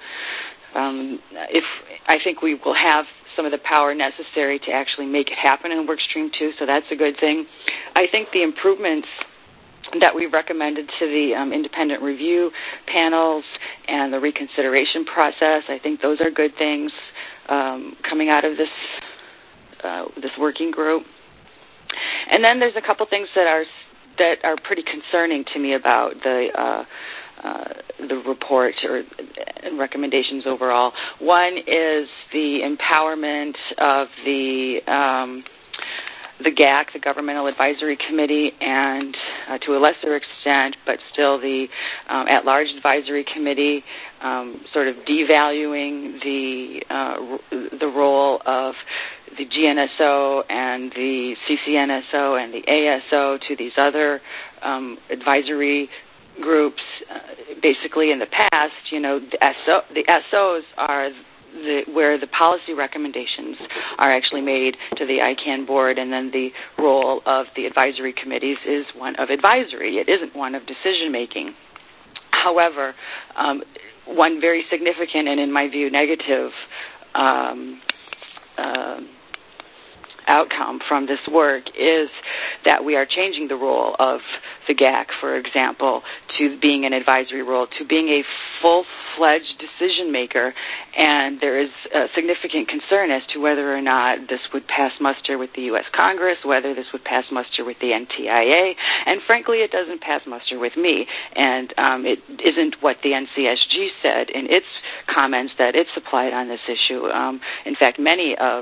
I think we will have some of the power necessary to actually make it happen in Workstream 2, so that's a good thing. I think the improvements that we've recommended to the independent review panels and the reconsideration process, I think those are good things coming out of this working group. And then there's a couple things that are pretty concerning to me about the report and recommendations overall. One is the empowerment of the GAC, the Governmental Advisory Committee, and to a lesser extent, but still the at-large advisory committee, sort of devaluing the role of the GNSO and the CCNSO and the ASO to these other advisory groups. Basically, in the past, the SOs are where the policy recommendations are actually made to the ICANN board, and then the role of the advisory committees is one of advisory. It isn't one of decision-making. However, one very significant and, in my view, negative outcome from this work is that we are changing the role of the GAC, for example, to being an advisory role, to being a full-fledged decision maker, and there is a significant concern as to whether or not this would pass muster with the U.S. Congress, whether this would pass muster with the NTIA, and frankly, it doesn't pass muster with me, and it isn't what the NCSG said in its comments that it supplied on this issue. In fact, many of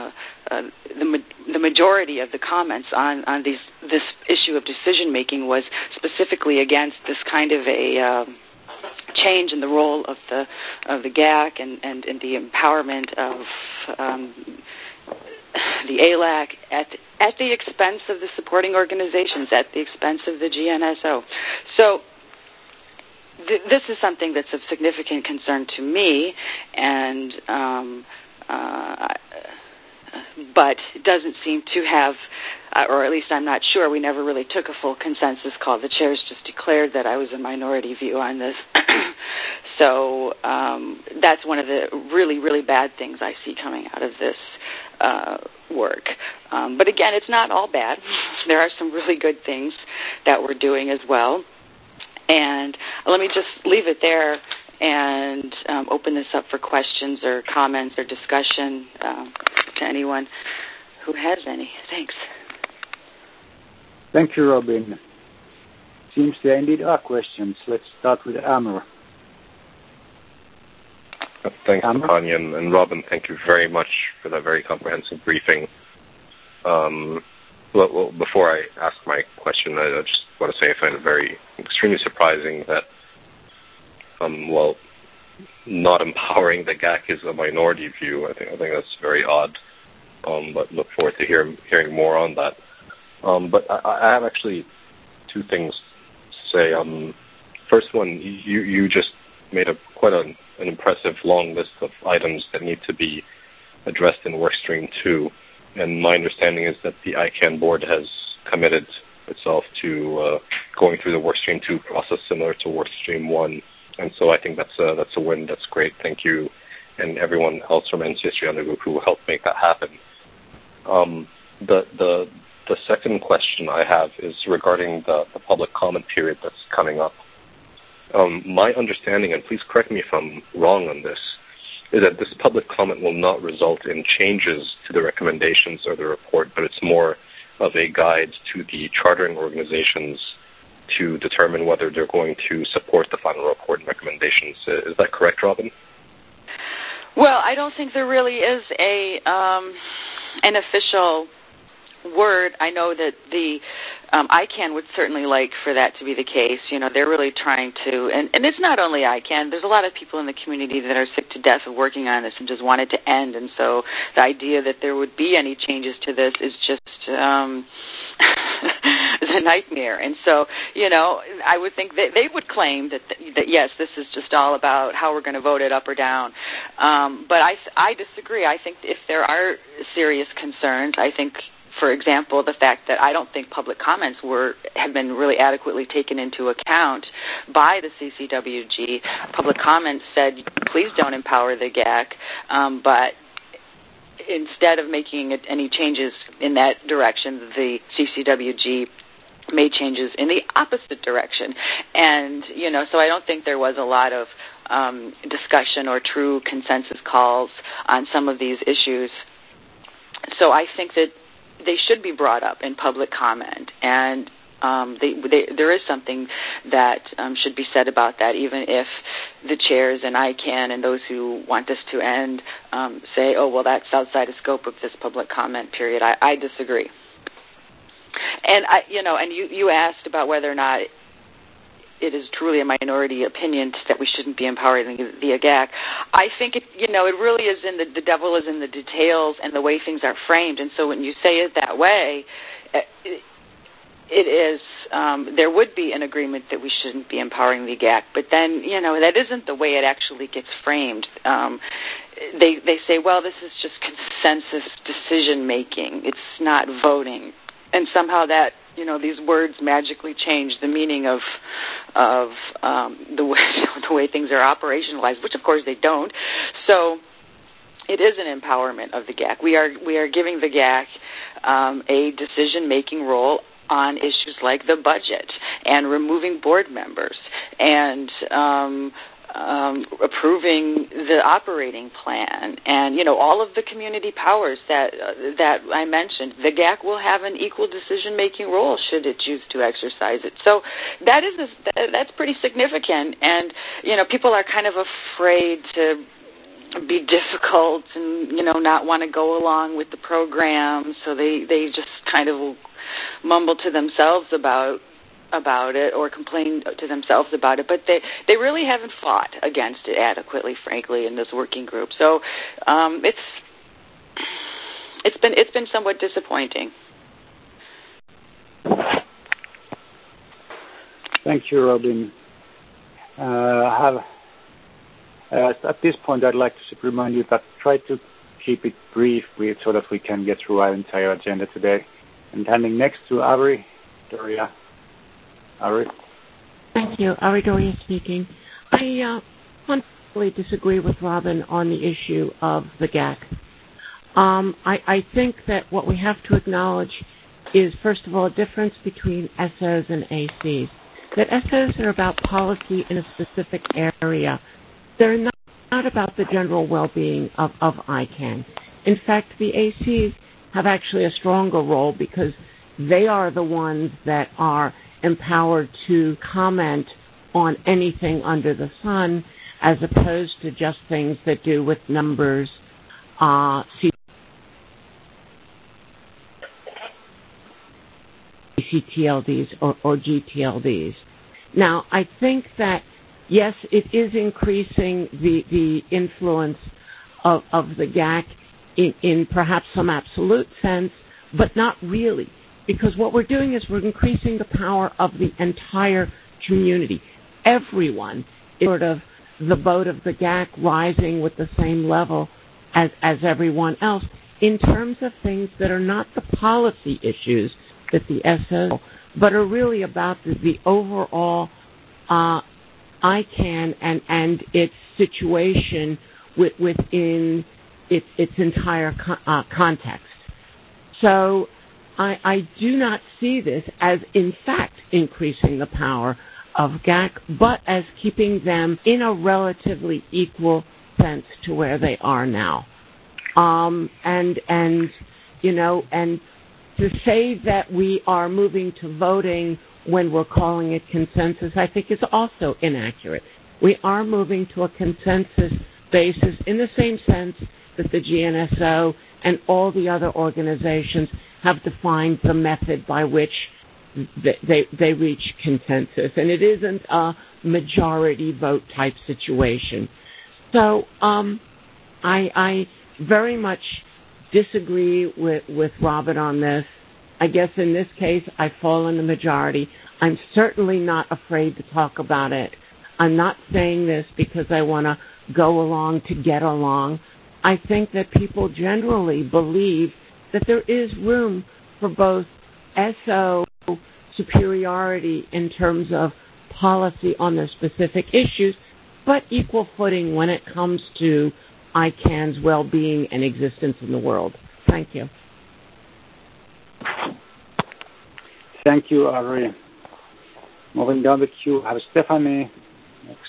the majority of the comments on this issue of decision making was specifically against this kind of a change in the role of the GAC and the empowerment of the ALAC at the expense of the supporting organizations, at the expense of the GNSO. So this is something that's of significant concern to me, and but it doesn't seem to have, or at least I'm not sure, we never really took a full consensus call. The chairs just declared that I was a minority view on this. So that's one of the really, really bad things I see coming out of this work. But again, it's not all bad. There are some really good things that we're doing as well. And let me just leave it there and open this up for questions or comments or discussion to anyone who has any. Thanks. Thank you, Robin. Seems there indeed are questions. Let's start with Amr. Thanks, Tanya, and Robin, thank you very much for that very comprehensive briefing. Well, before I ask my question, I just want to say I find it extremely surprising that not empowering the GAC is a minority view. I think that's very odd, but look forward to hearing more on that. But I have actually two things to say. First one, you just made quite an impressive long list of items that need to be addressed in Workstream 2, and my understanding is that the ICANN board has committed itself to going through the Workstream 2 process similar to Workstream 1. And so I think that's a win. That's great. Thank you, and everyone else from NCSG on the group who helped make that happen. The second question I have is regarding the public comment period that's coming up. My understanding, and please correct me if I'm wrong on this, is that this public comment will not result in changes to the recommendations or the report, but it's more of a guide to the chartering organizations to determine whether they're going to support the final report and recommendations. Is that correct, Robin? Well, I don't think there really is an official word. I know that the ICANN would certainly like for that to be the case. You know, they're really trying to, and it's not only ICANN. There's a lot of people in the community that are sick to death of working on this and just want it to end. And so the idea that there would be any changes to this is just is a nightmare. And so, you know, I would think that they would claim that yes, this is just all about how we're going to vote it up or down. But I disagree. I think if there are serious concerns, I think, for example, the fact that I don't think public comments have been really adequately taken into account by the CCWG. Public comments said, please don't empower the GAC, but instead of making any changes in that direction, the CCWG made changes in the opposite direction. And, you know, so I don't think there was a lot of discussion or true consensus calls on some of these issues. So I think that they should be brought up in public comment, and there is something that should be said about that, even if the chairs and ICANN and those who want this to end say, oh, well, that's outside the scope of this public comment period. I disagree. And, you asked about whether or not it is truly a minority opinion that we shouldn't be empowering via GAC. I think it really is the devil is in the details and the way things are framed. And so when you say it that way, it is there would be an agreement that we shouldn't be empowering the GAC. But then, you know, that isn't the way it actually gets framed. They say, well, this is just consensus decision making. It's not voting. And somehow that, you know, these words magically change the meaning of the way things are operationalized, which of course they don't. So it is an empowerment of the GAC. We are giving the GAC a decision-making role on issues like the budget and removing board members and approving the operating plan, and, you know, all of the community powers that I mentioned. The GAC will have an equal decision-making role should it choose to exercise it. So that's pretty significant, and, you know, people are kind of afraid to be difficult and, you know, not want to go along with the program, so they just kind of mumble to themselves about it or complain to themselves about it, but they really haven't fought against it adequately, frankly, in this working group. So it's been somewhat disappointing. Thank you, Robin. At this point, I'd like to remind you that try to keep it brief so that we can get through our entire agenda today. And handing next to Ari Doria. Ari? Thank you. Ari Doria speaking. I fundamentally disagree with Robin on the issue of the GAC. I think that what we have to acknowledge is, first of all, a difference between SOs and ACs. That SOs are about policy in a specific area. They're not about the general well-being of ICANN. In fact, the ACs have actually a stronger role because they are the ones that are empowered to comment on anything under the sun, as opposed to just things that do with numbers, CTLDs or GTLDs. Now, I think that, yes, it is increasing the influence of the GAC in perhaps some absolute sense, but not really. Because what we're doing is we're increasing the power of the entire community. Everyone is sort of the boat of the GAC rising with the same level as everyone else in terms of things that are not the policy issues that the SO, but are really about the overall ICANN and its situation within its entire context. So I do not see this as, in fact, increasing the power of GAC, but as keeping them in a relatively equal sense to where they are now. And to say that we are moving to voting when we're calling it consensus, I think is also inaccurate. We are moving to a consensus basis in the same sense that the GNSO and all the other organizations have defined the method by which they reach consensus. And it isn't a majority vote type situation. So I very much disagree with Robin on this. I guess in this case, I fall in the majority. I'm certainly not afraid to talk about it. I'm not saying this because I want to go along to get along. I think that people generally believe that there is room for both SO superiority in terms of policy on their specific issues, but equal footing when it comes to ICANN's well-being and existence in the world. Thank you. Thank you, Ari. Moving down the queue, I have Stephanie next.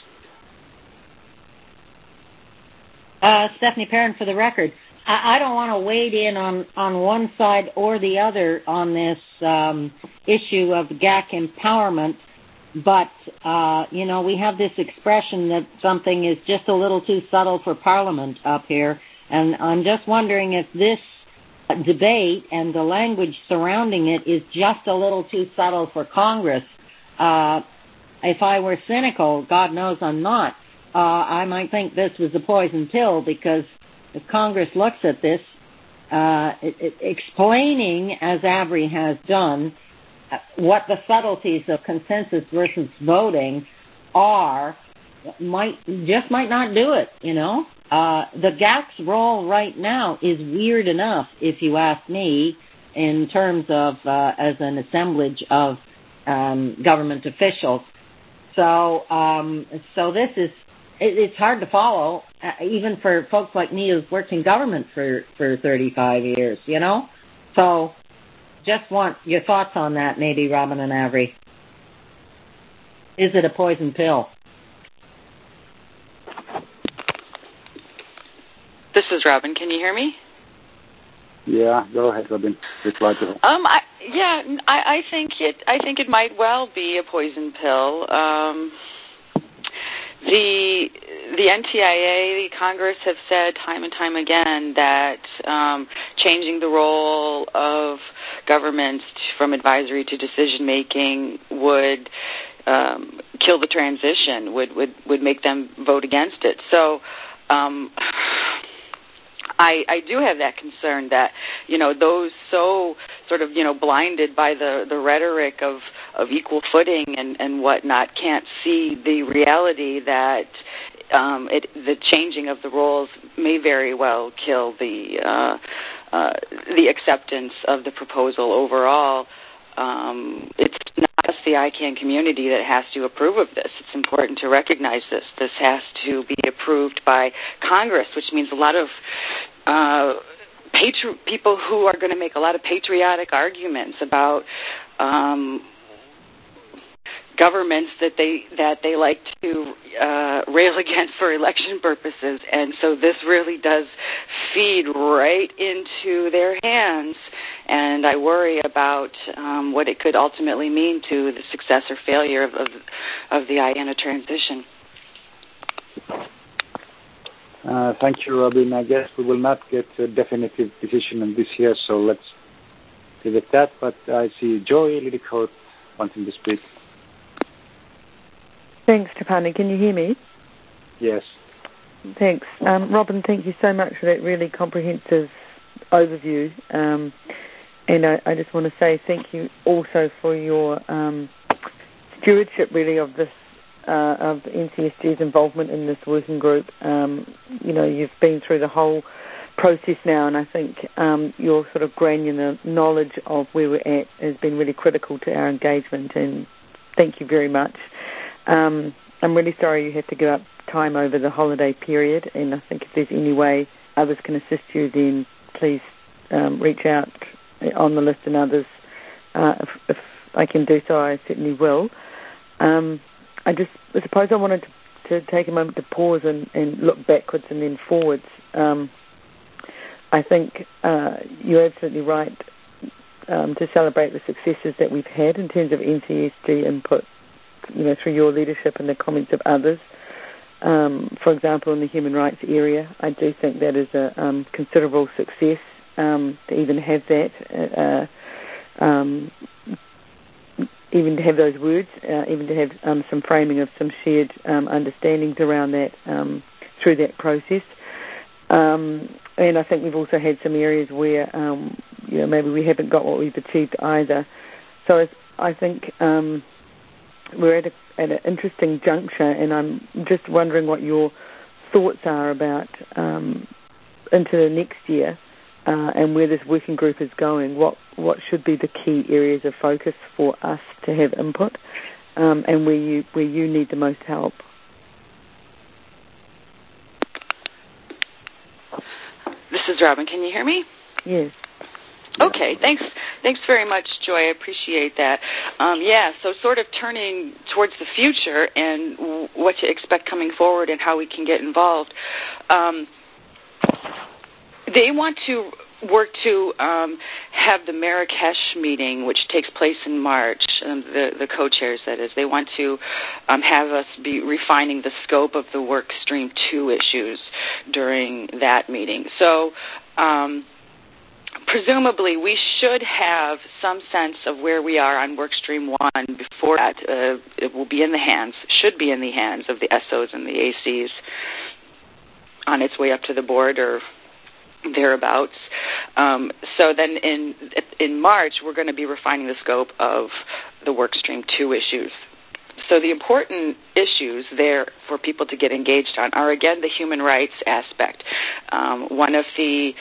Stephanie Perrin for the record. I don't want to wade in on one side or the other on this issue of GAC empowerment, but, we have this expression that something is just a little too subtle for Parliament up here, and I'm just wondering if this debate and the language surrounding it is just a little too subtle for Congress. If I were cynical, God knows I'm not, I might think this was a poison pill, because if Congress looks at this, explaining, as Avery has done, what the subtleties of consensus versus voting are, might not do it, The GAC's role right now is weird enough, if you ask me, in terms of as an assemblage of government officials. So this is, it's hard to follow, even for folks like me who've worked in government for 35 years, So just want your thoughts on that, maybe, Robin and Avery. Is it a poison pill? This is Robin. Can you hear me? Yeah, go ahead, Robin. Reply to her. I think it might well be a poison pill. The NTIA, the Congress have said time and time again that changing the role of governments from advisory to decision making would kill the transition, would make them vote against it. So I do have that concern that, those so sort of, blinded by the rhetoric of equal footing and whatnot can't see the reality that the changing of the roles may very well kill the acceptance of the proposal overall. It's not just the ICANN community that has to approve of this. It's important to recognize this. This has to be approved by Congress, which means a lot of people who are going to make a lot of patriotic arguments about governments that they like to rail against for election purposes, and so this really does feed right into their hands. And I worry about what it could ultimately mean to the success or failure of the IANA transition. Thank you, Robin. I guess we will not get a definitive decision on this here, so let's leave it at that. But I see Joy Liddicoat wanting to speak. Thanks, Stephanie. Can you hear me? Yes. Thanks. Robin, thank you so much for that really comprehensive overview. And I just want to say thank you also for your stewardship, really, of this, of NCSG's involvement in this working group. You've been through the whole process now, and I think your sort of granular knowledge of where we're at has been really critical to our engagement, and thank you very much. I'm really sorry you had to give up time over the holiday period, and I think if there's any way others can assist you, then please reach out on the list and others. If I can do so, I certainly will. I suppose I wanted to take a moment to pause and look backwards and then forwards. I think you're absolutely right to celebrate the successes that we've had in terms of NCSG input, through your leadership and the comments of others. For example, in the human rights area, I do think that is a considerable success to even have that, even to have those words, even to have some framing of some shared understandings around that through that process. And I think we've also had some areas where, maybe we haven't got what we've achieved either. So I think we're at an interesting juncture, and I'm just wondering what your thoughts are about into the next year and where this working group is going. What should be the key areas of focus for us to have input, and where you need the most help? This is Robin. Can you hear me? Yes. Okay, thanks very much, Joy. I appreciate that. So sort of turning towards the future and what to expect coming forward and how we can get involved. They want to work to have the Marrakesh meeting, which takes place in March, the co-chairs, that is. They want to have us be refining the scope of the Work Stream 2 issues during that meeting. So presumably we should have some sense of where we are on Work Stream 1 before that. It will be should be in the hands of the SOs and the ACs on its way up to the board or thereabouts. So then in March, we're going to be refining the scope of the Work Stream 2 issues. So the important issues there for people to get engaged on are, again, the human rights aspect. One of the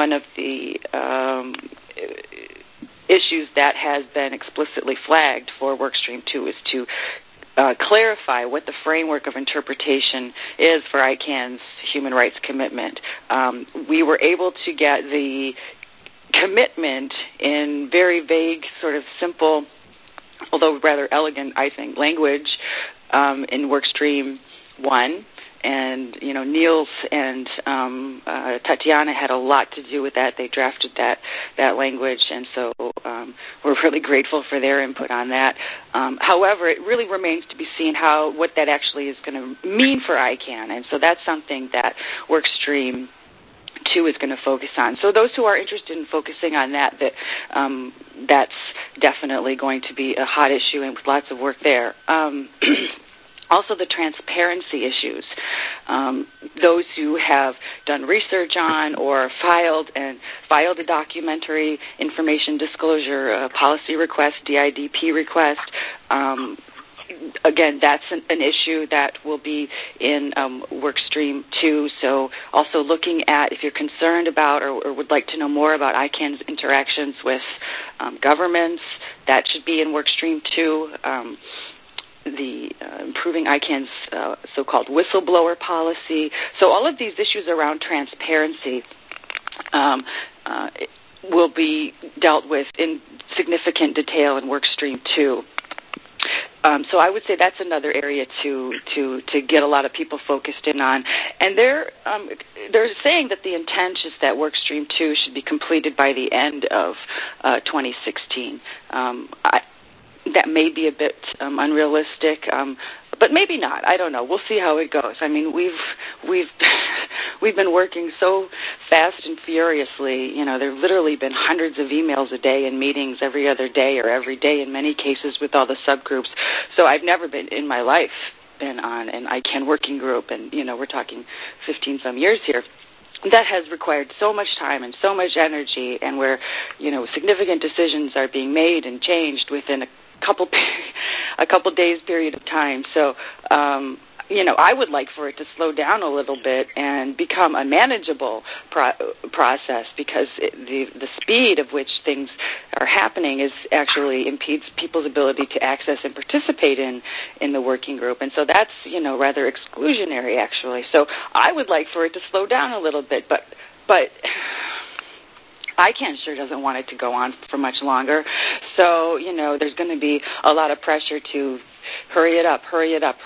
issues that has been explicitly flagged for Work Stream 2 is to clarify what the framework of interpretation is for ICANN's human rights commitment. We were able to get the commitment in very vague, sort of simple, although rather elegant, I think, language in Workstream 1. And, Niels and Tatiana had a lot to do with that. They drafted that language, and so we're really grateful for their input on that. However, it really remains to be seen what that actually is going to mean for ICANN, and so that's something that Workstream 2 is going to focus on. So those who are interested in focusing on that's definitely going to be a hot issue and with lots of work there. Also, the transparency issues. Those who have done research on or filed a documentary information disclosure policy request, DIDP request. Again, that's an issue that will be in Workstream 2. So also looking at if you're concerned about or would like to know more about ICANN's interactions with governments, that should be in Workstream 2. The improving ICANN's so-called whistleblower policy. So all of these issues around transparency will be dealt with in significant detail in Workstream 2. So I would say that's another area to get a lot of people focused in on. And they're saying that the intent is that Workstream 2 should be completed by the end of 2016. That may be a bit unrealistic, but maybe not. I don't know. We'll see how it goes. I mean, we've been working so fast and furiously. There've literally been hundreds of emails a day and meetings every other day or every day in many cases with all the subgroups. So I've never been in my life been on an ICANN working group, and we're talking 15-some years here. That has required so much time and so much energy, and where significant decisions are being made and changed within a couple days period of time. So I would like for it to slow down a little bit and become a manageable process, because the speed of which things are happening actually impedes people's ability to access and participate in the working group. And so that's, rather exclusionary, actually. So I would like for it to slow down a little bit, but ICANN sure doesn't want it to go on for much longer. So, there's going to be a lot of pressure to hurry it up,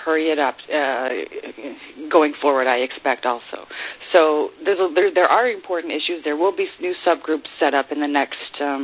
going forward, I expect also. So there are important issues. There will be new subgroups set up in the next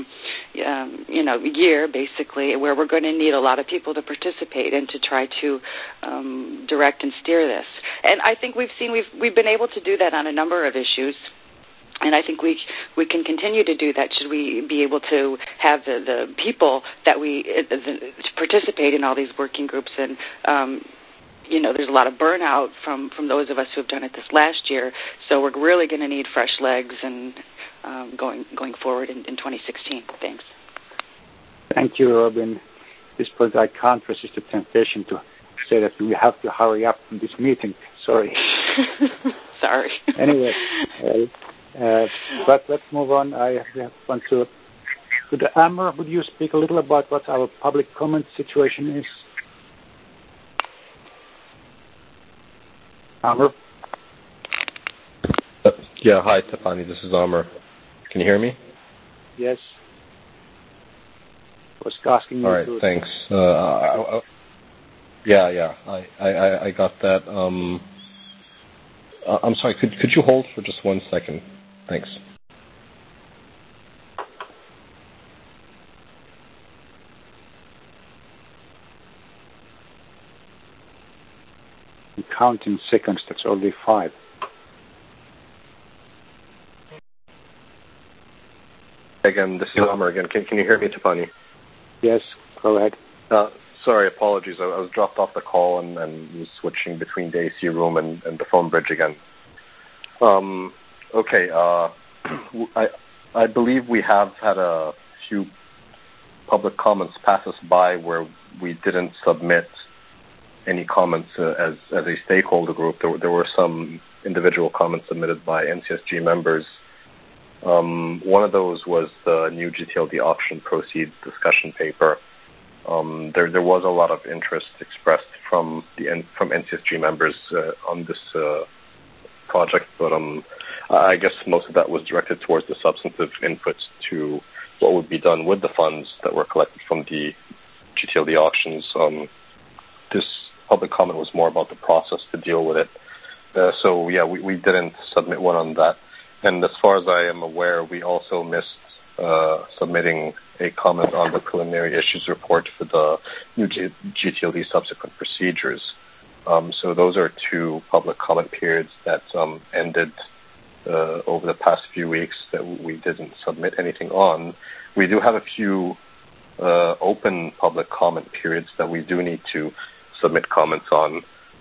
year, basically, where we're going to need a lot of people to participate and to try to direct and steer this. And I think we've been able to do that on a number of issues. And I think we can continue to do that should we be able to have the people that to participate in all these working groups. And, there's a lot of burnout from those of us who have done it this last year. So we're really going to need fresh legs and going forward in 2016. Thanks. Thank you, Robin. At this point, I can't resist the temptation to say that we have to hurry up in this meeting. Sorry. Sorry. Anyway. But let's move on. I want to. Could Amber, would you speak a little about what our public comment situation is? Amber? Yeah, hi, Stefani. This is Amber. Can you hear me? Yes. I was asking you. All right, thanks. I got that. I'm sorry. Could you hold for just 1 second? Thanks. I'm counting seconds. That's only 5. Again, this is Amr again. Can you hear me, Tapani? Yes, go ahead. Sorry, apologies. I was dropped off the call and was switching between the AC room and the phone bridge again. Okay. I believe we have had a few public comments pass us by where we didn't submit any comments as a stakeholder group. There were some individual comments submitted by NCSG members. One of those was the new GTLD auction proceeds discussion paper. There was a lot of interest expressed from NCSG members on this project, but I guess most of that was directed towards the substantive inputs to what would be done with the funds that were collected from the GTLD auctions. This public comment was more about the process to deal with it. So we didn't submit one on that. And as far as I am aware, we also missed submitting a comment on the preliminary issues report for the new GTLD subsequent procedures. So those are 2 public comment periods that ended over the past few weeks that we didn't submit anything on. We do have a few open public comment periods that we do need to submit comments on.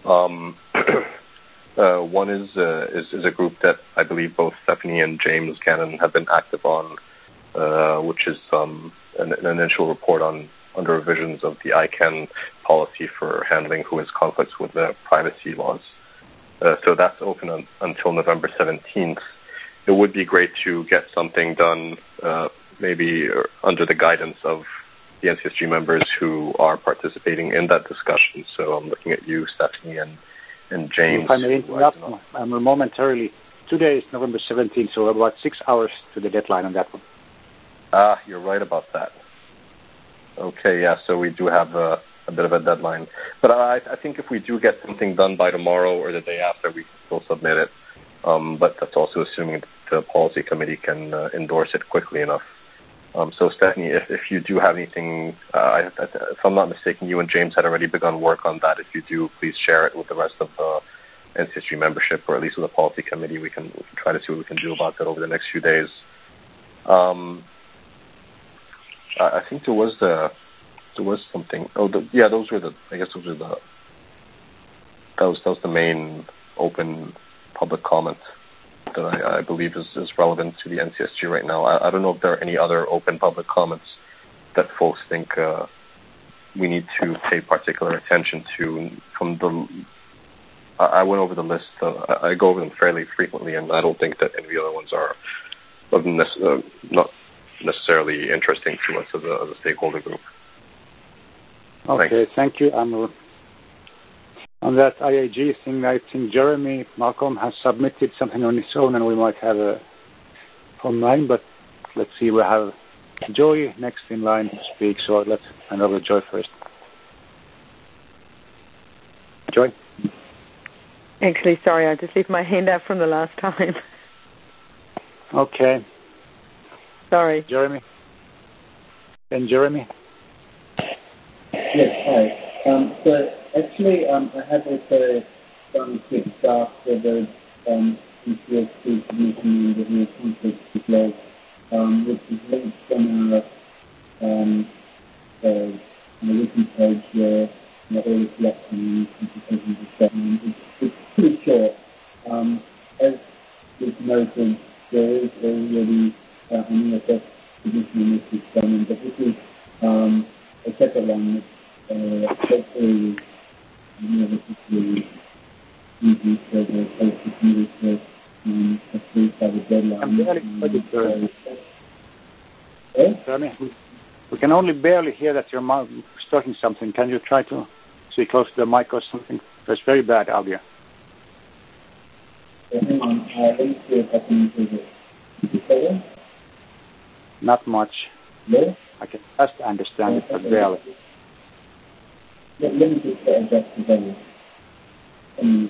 One is a group that I believe both Stephanie and James Gannon have been active on, which is an initial report on under revisions of the ICANN policy for handling who has conflicts with the privacy laws. So that's open until November 17th. It would be great to get something done, maybe under the guidance of the NCSG members who are participating in that discussion. So I'm looking at you, Stephanie, and James. If I may interrupt momentarily, today is November 17th, so about 6 hours to the deadline on that one. You're right about that. Okay, yeah, so we do have a bit of a deadline. But I think if we do get something done by tomorrow or the day after, we can still submit it. But that's also assuming the policy committee can endorse it quickly enough. So, Stephanie, if you do have anything, if I'm not mistaken, you and James had already begun work on that. If you do, please share it with the rest of the NCSG membership, or at least with the policy committee. We can try to see what we can do about that over the next few days. I think there was something. Those were that was the main open public comment that I believe is relevant to the NCSG right now. I don't know if there are any other open public comments that folks think we need to pay particular attention to. I went over the list. I go over them fairly frequently, and I don't think that any of the other ones are not necessarily interesting to us as a stakeholder group. Okay, thank you, Amr. On that IAG thing, I think Jeremy Malcolm has submitted something on his own, and we might have a phone line, but let's see. We have Joy next in line to speak, so let's hand over Joy first. Joy? Actually, sorry, I just left my hand out from the last time. Okay. Sorry. Jeremy? And Jeremy? Yes, hi. So actually, I had also some quick draft for the ECSG submission and the real conflict blog, which is linked on our wiki page where all of the upcoming consultations are set. It's pretty short. As is noted, there is already an ESS submission in this experiment, but this is a separate one that's hopefully relatively easy for the policy committee to approve by the deadline. Jeremy, we can only barely hear that you're talking something. Can you try to speak close to the mic or something? There's very bad audio. Hang on, let me see if I can improve it. Is it better? Not much. No? I can just understand it, but barely. Let me just adjust the volume.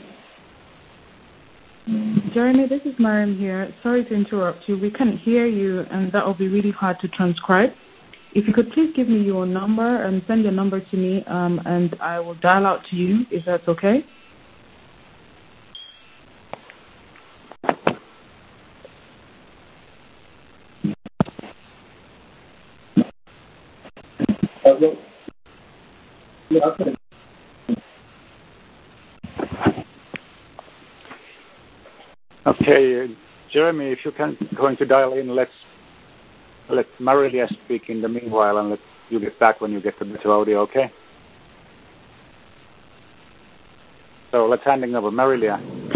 Jeremy, this is Mariam here. Sorry to interrupt you. We can't hear you, and that will be really hard to transcribe. If you could please give me your number and send your number to me, and I will dial out to you, if that's okay. Okay, Jeremy, if you can going to dial in, let Marilia speak in the meanwhile, and let you get back when you get the better audio, okay? So let's handing over Marilia.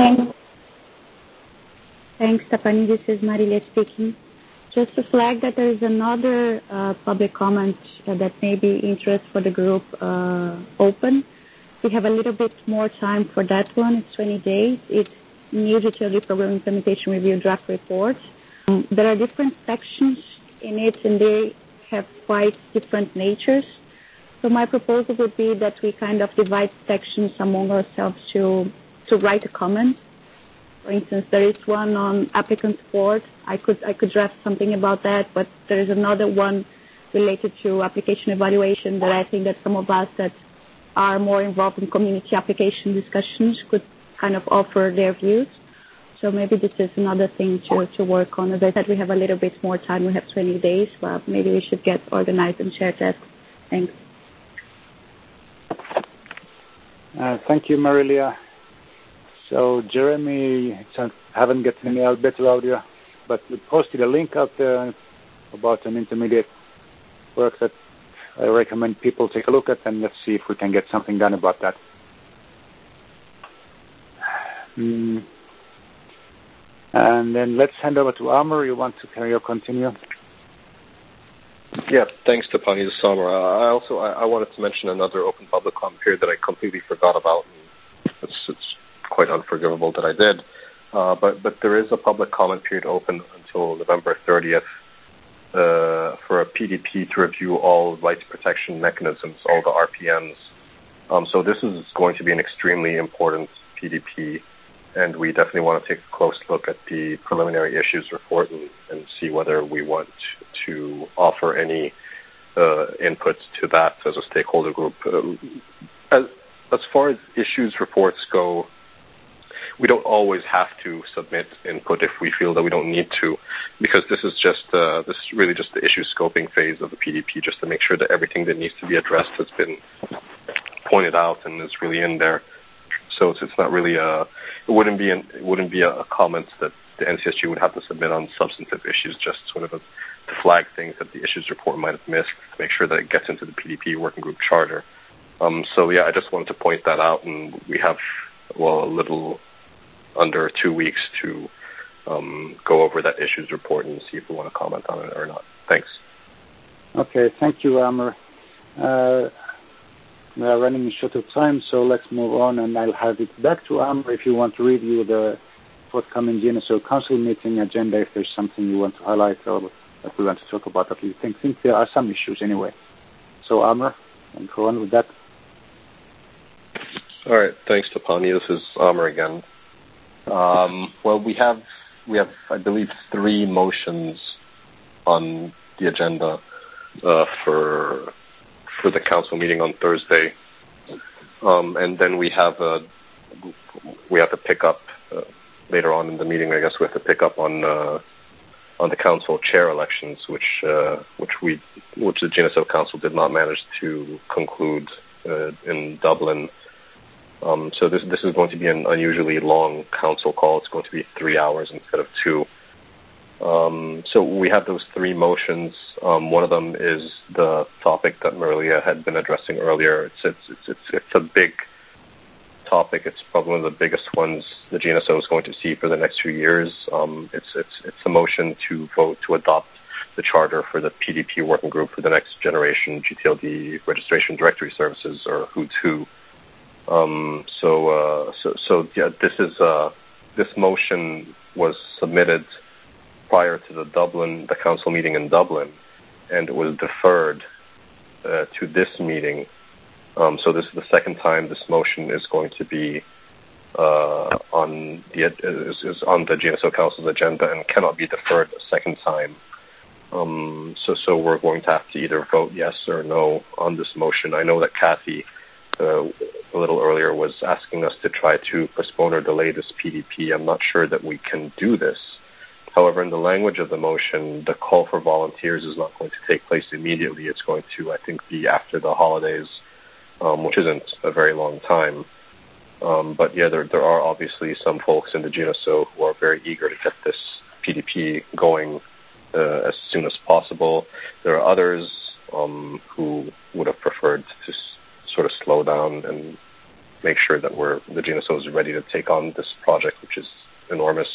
Thanks, Stephanie. This is Marilia speaking. Just to flag that there is another public comment that may be interest for the group open. We have a little bit more time for that one. It's 20 days. It's New Utility Program Implementation Review Draft Report. There are different sections in it, and they have quite different natures. So my proposal would be that we kind of divide sections among ourselves to write a comment. For instance, there is one on applicant support. I could draft something about that, but there is another one related to application evaluation that I think that some of us that are more involved in community application discussions could kind of offer their views. So maybe this is another thing to work on. As I said, we have a little bit more time. We have 20 days, but maybe we should get organized and share that. Thanks. Thank you, Marilia. So, Jeremy, haven't gotten any better audio, but we posted a link out there about an intermediate work that I recommend people take a look at, and let's see if we can get something done about that. And then let's hand over to Amr. You want to continue? Yeah, thanks, Tapani. This is Amr. I wanted to mention another open public comment period that I completely forgot about. It's quite unforgivable that I did. But there is a public comment period open until November 30th for a PDP to review all rights protection mechanisms, all the RPMs. So this is going to be an extremely important PDP, and we definitely want to take a close look at the preliminary issues report and see whether we want to offer any inputs to that as a stakeholder group. As far as issues reports go, we don't always have to submit input if we feel that we don't need to, because this is really just the issue scoping phase of the PDP, just to make sure that everything that needs to be addressed has been pointed out and is really in there. So it's not really it wouldn't be a comment that the NCSG would have to submit on substantive issues, just sort of to flag things that the issues report might have missed, to make sure that it gets into the PDP working group charter. So yeah, I just wanted to point that out, and we have a little under 2 weeks to go over that issues report and see if we want to comment on it or not. Thanks. Okay, thank you, Amr. We are running short of time, so let's move on, and I'll have it back to Amr if you want to review the forthcoming GNSO Council meeting agenda, if there's something you want to highlight or that we want to talk about. I think there are some issues anyway. So, Amr, and go on with that. All right. Thanks, Tapani. This is Amr again. Well, we have, I believe, 3 motions on the agenda for the council meeting on Thursday, and then we have to pick up later on in the meeting. I guess we have to pick up on the council chair elections, which the GNSO Council did not manage to conclude in Dublin. So this is going to be an unusually long council call. It's going to be 3 hours instead of 2. So we have those 3 motions. One of them is the topic that Marilia had been addressing earlier. It's a big topic. It's probably one of the biggest ones the GNSO is going to see for the next few years. It's a motion to vote to adopt the charter for the PDP working group for the next generation GTLD registration directory services, or HOODS-WHO. This motion was submitted prior to the council meeting in Dublin, and it was deferred to this meeting. So this is the second time this motion is going to be on the GNSO Council's agenda and cannot be deferred a second time. So we're going to have to either vote yes or no on this motion. I know that Kathy a little earlier was asking us to try to postpone or delay this PDP. I'm not sure that we can do this. However, in the language of the motion, the call for volunteers is not going to take place immediately. It's going to, I think, be after the holidays, which isn't a very long time. But yeah, there are obviously some folks in the GNSO who are very eager to get this PDP going as soon as possible. There are others who would have preferred to sort of slow down and make sure that the GNSO is ready to take on this project, which is enormous.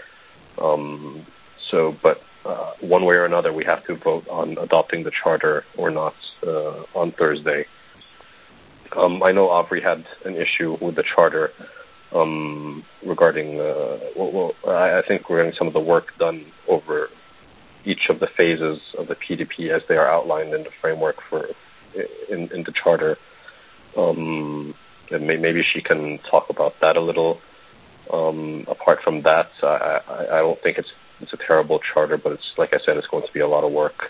But one way or another, we have to vote on adopting the charter or not on Thursday. I know Aubrey had an issue with the charter regarding, I think we're getting some of the work done over each of the phases of the PDP as they are outlined in the framework in the charter. And maybe she can talk about that a little. Apart from that, I don't think it's a terrible charter, but it's, like I said, it's going to be a lot of work.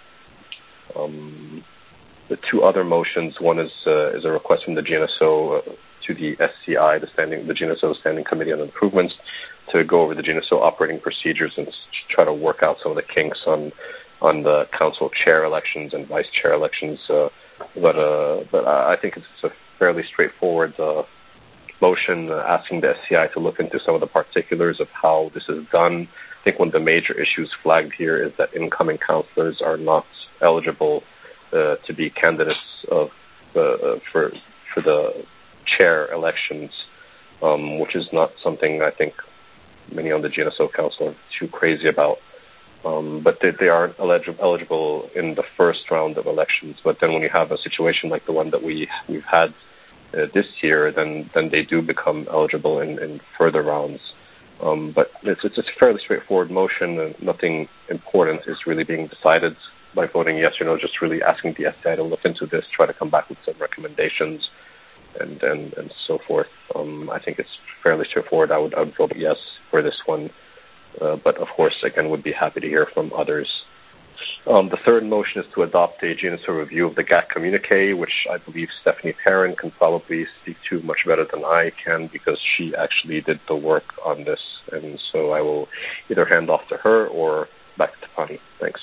The 2 other motions, one is a request from the GNSO to the SCI, the GNSO Standing Committee on Improvements, to go over the GNSO operating procedures and try to work out some of the kinks on the council chair elections and vice chair elections. But I think it's a fairly straightforward motion asking the SCI to look into some of the particulars of how this is done. I think one of the major issues flagged here is that incoming councillors are not eligible to be candidates for the chair elections, which is not something I think many on the GNSO Council are too crazy about. But they are eligible in the first round of elections. But then when you have a situation like the one that we've had this year, then they do become eligible in further rounds. But it's a fairly straightforward motion, and nothing important is really being decided by voting yes or no, just really asking the SCI to look into this, try to come back with some recommendations, and so forth. I think it's fairly straightforward. I would vote yes for this one. But of course, again, would be happy to hear from others. The third motion is to adopt a GNSO review of the GAC communique, which I believe Stephanie Perrin can probably speak to much better than I can, because she actually did the work on this. And so I will either hand off to her or back to Pani. Thanks.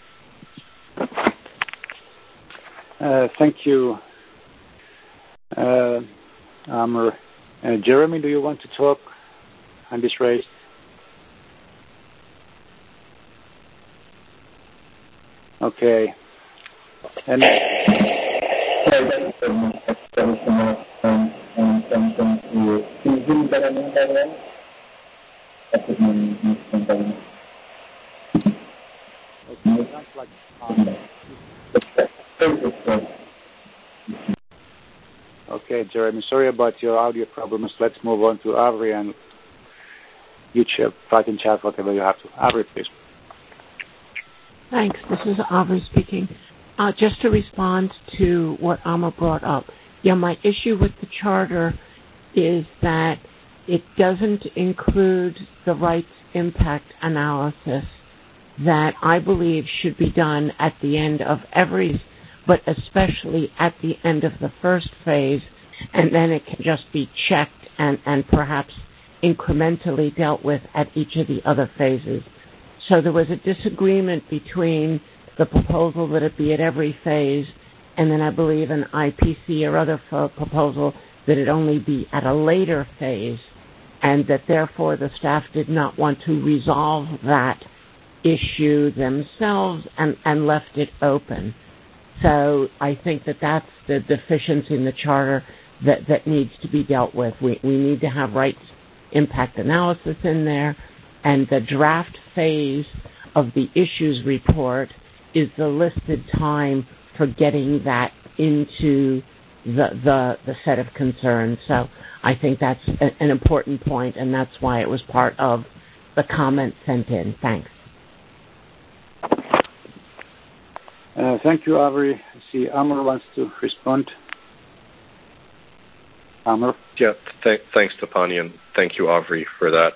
Thank you, Amr. Jeremy, do you want to talk? Hand is raised. Okay. And okay, Jeremy, sorry about your audio problems. Let's move on to Avery, and you try and chat whatever you have to. Avery, please. Thanks. This is Avery speaking. Just to respond to what Amma brought up. Yeah, my issue with the charter is that it doesn't include the rights impact analysis that I believe should be done at the end of every, but especially at the end of the first phase, and then it can just be checked and perhaps incrementally dealt with at each of the other phases. So there was a disagreement between the proposal that it be at every phase, and then I believe an IPC or other proposal that it only be at a later phase, and that therefore the staff did not want to resolve that issue themselves and left it open. So I think that that's the deficiency in the charter that needs to be dealt with. We need to have rights impact analysis in there, and the draft phase of the issues report is the listed time for getting that into the set of concerns. So I think that's an important point, and that's why it was part of the comment sent in. Thanks. Thank you, Avri. I see Amr wants to respond. Amr? Yeah, thanks, Tapani, and thank you, Avri, for that.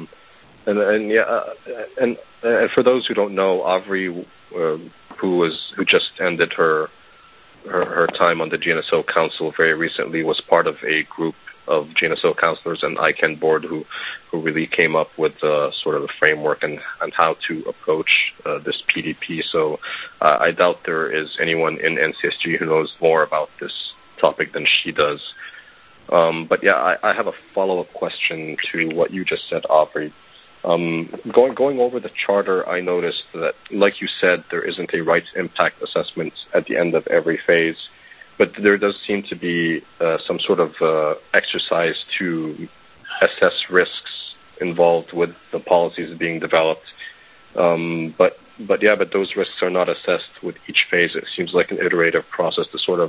And for those who don't know, Avri, who just ended her time on the GNSO Council very recently, was part of a group of GNSO counselors and ICANN board who really came up with sort of the framework and how to approach this PDP. So I doubt there is anyone in NCSG who knows more about this topic than she does. But yeah, I have a follow-up question to what you just said, Aubrey. Going over the charter, I noticed that, like you said, there isn't a rights impact assessment at the end of every phase, but there does seem to be some sort of exercise to assess risks involved with the policies being developed. But those risks are not assessed with each phase. It seems like an iterative process to sort of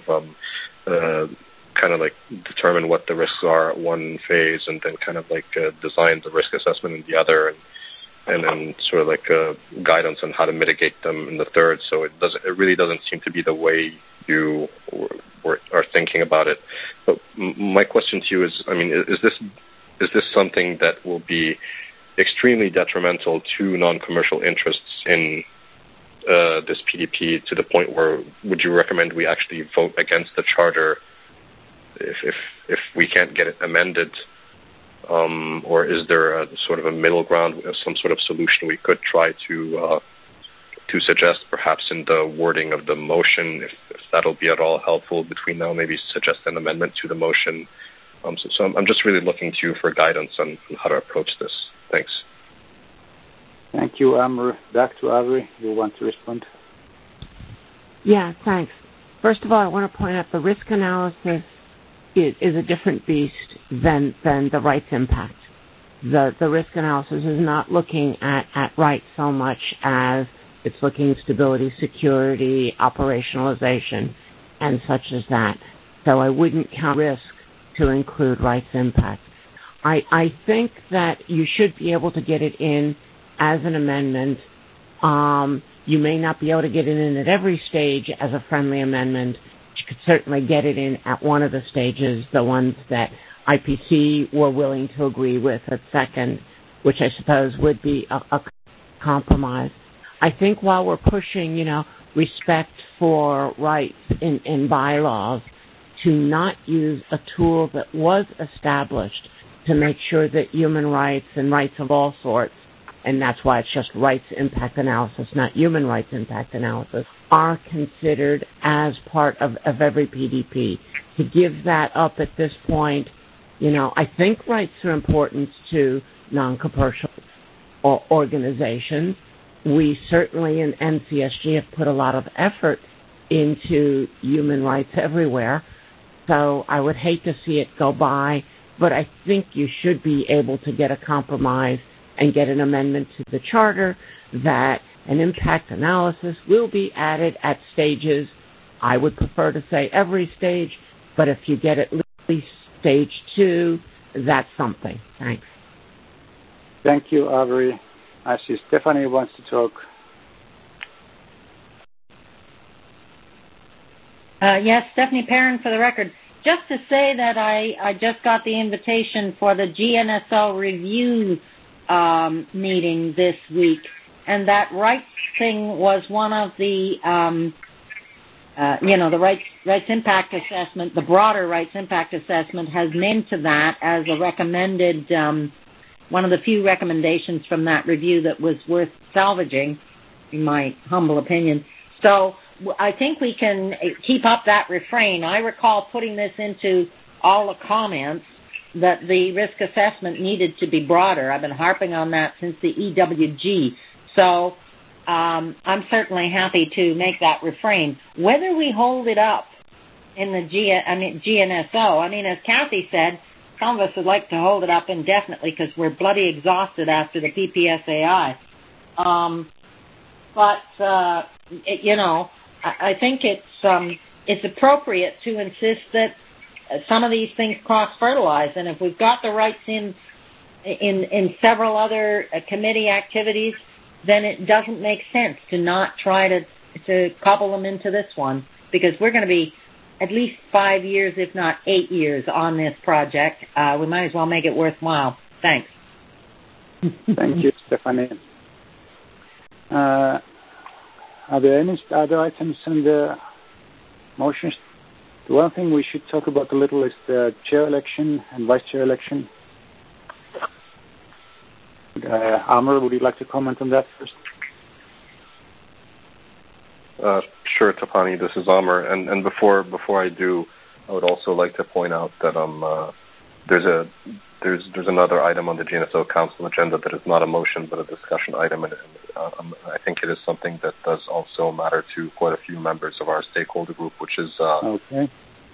kind of like determine what the risks are at one phase, and then kind of like design the risk assessment in the other, and then sort of like guidance on how to mitigate them in the third. So it really doesn't seem to be the way you are thinking about it. But my question to you is, I mean, is this something that will be extremely detrimental to non-commercial interests in this PDP, to the point where would you recommend we actually vote against the charter if we can't get it amended, or is there a sort of a middle ground, some sort of solution we could try to suggest, perhaps in the wording of the motion, if that'll be at all helpful between now, maybe suggest an amendment to the motion. So I'm just really looking to you for guidance on how to approach this. Thanks. Thank you, Amr. Back to Avri. You want to respond? Yeah, thanks. First of all, I want to point out the risk analysis is a different beast than the rights impact. The risk analysis is not looking at rights so much as it's looking at stability, security, operationalization, and such as that. So I wouldn't count risk to include rights impact. I think that you should be able to get it in as an amendment. You may not be able to get it in at every stage as a friendly amendment. You could certainly get it in at one of the stages, the ones that IPC were willing to agree with at second, which I suppose would be a compromise. I think while we're pushing, respect for rights in bylaws, to not use a tool that was established to make sure that human rights and rights of all sorts, and that's why it's just rights impact analysis, not human rights impact analysis, are considered as part of every PDP. To give that up at this point, I think rights are important to non-commercial organizations. We certainly in NCSG have put a lot of effort into human rights everywhere, so I would hate to see it go by, but I think you should be able to get a compromise and get an amendment to the charter that an impact analysis will be added at stages. I would prefer to say every stage, but if you get at least stage 2, that's something. Thanks. Thank you, Avri. I see Stephanie wants to talk. Yes, Stephanie Perrin for the record. just to say that I just got the invitation for the GNSO review meeting this week, and that rights thing was one of the, the rights impact assessment, the broader rights impact assessment has named to that as a recommended, one of the few recommendations from that review that was worth salvaging, in my humble opinion. So I think we can keep up that refrain. I recall putting this into all the comments that the risk assessment needed to be broader. I've been harping on that since the EWG. So I'm certainly happy to make that refrain. Whether we hold it up in the GNSO, as Kathy said, some of us would like to hold it up indefinitely because we're bloody exhausted after the PPSAI. I think it's appropriate to insist that some of these things cross-fertilize, and if we've got the rights in several other committee activities, then it doesn't make sense to not try to couple them into this one, because we're going to be at least 5 years, if not 8 years, on this project. We might as well make it worthwhile. Thanks. Thank you, Stephanie. Are there any other items in the motions? The one thing we should talk about a little is the chair election and vice chair election. Amr, would you like to comment on that first? Sure, Tapani. This is Amr, and before I do, I would also like to point out that there's another item on the GNSO Council agenda that is not a motion but a discussion item, and I think it is something that does also matter to quite a few members of our stakeholder group, which is the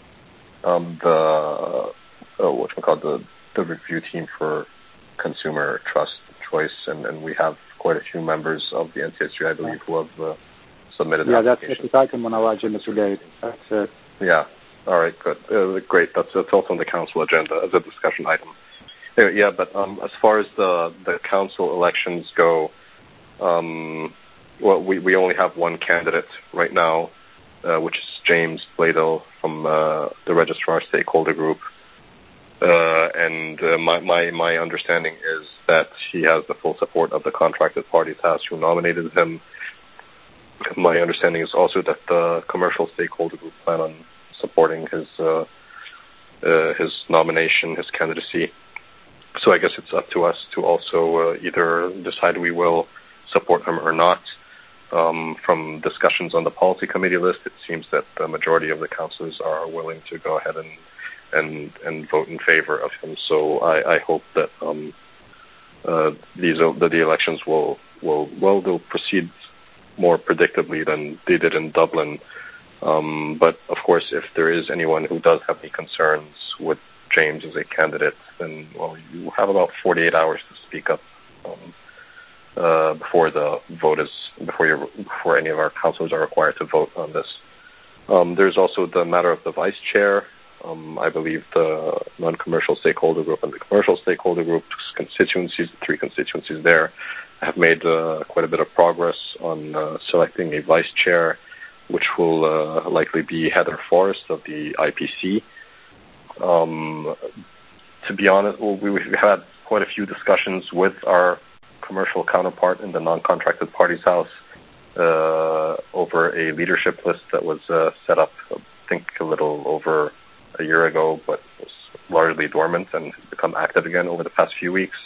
review team for consumer trust choice, and we have quite a few members of the NCSG, I believe, who have submitted. Yeah, that's the item on our agenda today. That's it. Yeah. All right. Good. Great. That's also on the council agenda as a discussion item. Anyway, yeah, but as far as the council elections go, we only have one candidate right now, which is James Bladel from the Registrar Stakeholder Group. And my understanding is that he has the full support of the contracted parties house who nominated him. My understanding is also that the commercial stakeholder group plan on supporting his nomination, his candidacy. So I guess it's up to us to also either decide we will support him or not. From discussions on the policy committee list, it seems that the majority of the councillors are willing to go ahead and vote in favor of him. So I hope that the elections will proceed more predictably than they did in Dublin. But of course, if there is anyone who does have any concerns with James as a candidate, then you have about 48 hours to speak up before the vote before any of our councillors are required to vote on this. There's also the matter of the vice chair. I believe the non-commercial stakeholder group and the commercial stakeholder group's constituencies, the three constituencies there, have made quite a bit of progress on selecting a vice chair, which will likely be Heather Forrest of the IPC. To be honest, we've had quite a few discussions with our commercial counterpart in the non-contracted parties house over a leadership list that was set up, I think, a little over a year ago, but was largely dormant and has become active again over the past few weeks.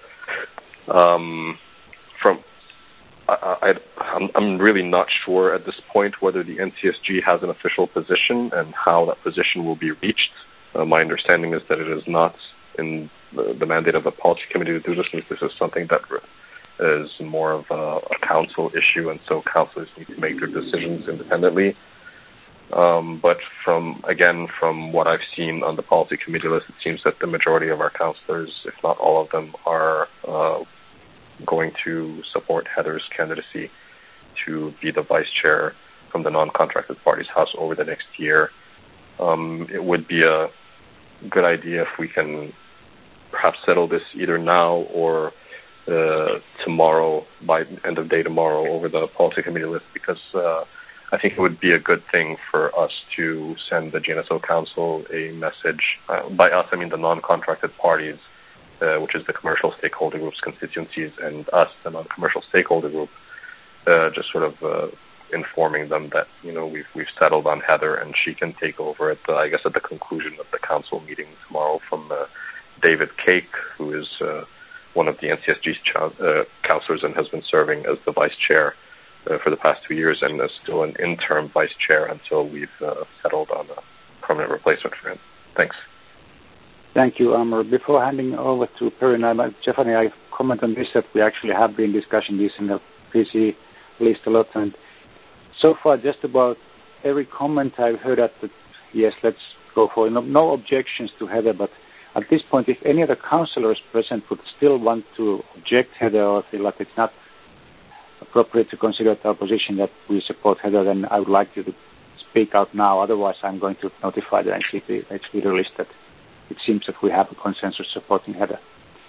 I'm really not sure at this point whether the NCSG has an official position and how that position will be reached. My understanding is that it is not in the mandate of the policy committee to do this. This is something that is more of a council issue, and so councillors need to make their decisions independently. But from what I've seen on the policy committee list, it seems that the majority of our councillors, if not all of them, are going to support Heather's candidacy to be the vice chair from the non-contracted parties house over the next year. It would be a good idea if we can perhaps settle this either now or tomorrow, by end of day tomorrow, over the policy committee list, because I think it would be a good thing for us to send the GNSO Council a message. By us, I mean the non-contracted parties, which is the commercial stakeholder groups, constituencies, and us, the non-commercial stakeholder group, just sort of informing them that we've settled on Heather and she can take over at the conclusion of the council meeting tomorrow from David Cake, who is one of the NCSG's councillors and has been serving as the vice chair for the past 2 years and is still an interim vice chair until we've settled on a permanent replacement for him. Thanks. Thank you, Amr. Before handing over to Perrin, Stephanie, I comment on this that we actually have been discussing this in the PC list a lot, and so far just about every comment I've heard at the yes, let's go for it. No objections to Heather, but at this point, if any of the councillors present would still want to object Heather or feel like it's not appropriate to consider our position that we support Heather, then I would like you to speak out now. Otherwise, I'm going to notify the NCP list that it seems that we have a consensus supporting Heather.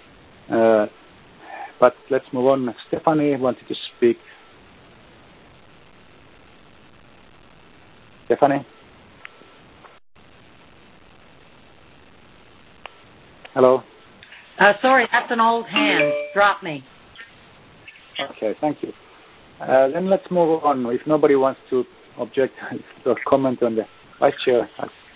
But let's move on. Stephanie wanted to speak. Stephanie? Hello? Sorry, that's an old hand. Drop me. Okay, thank you. Then let's move on. If nobody wants to object or comment on the vice chair,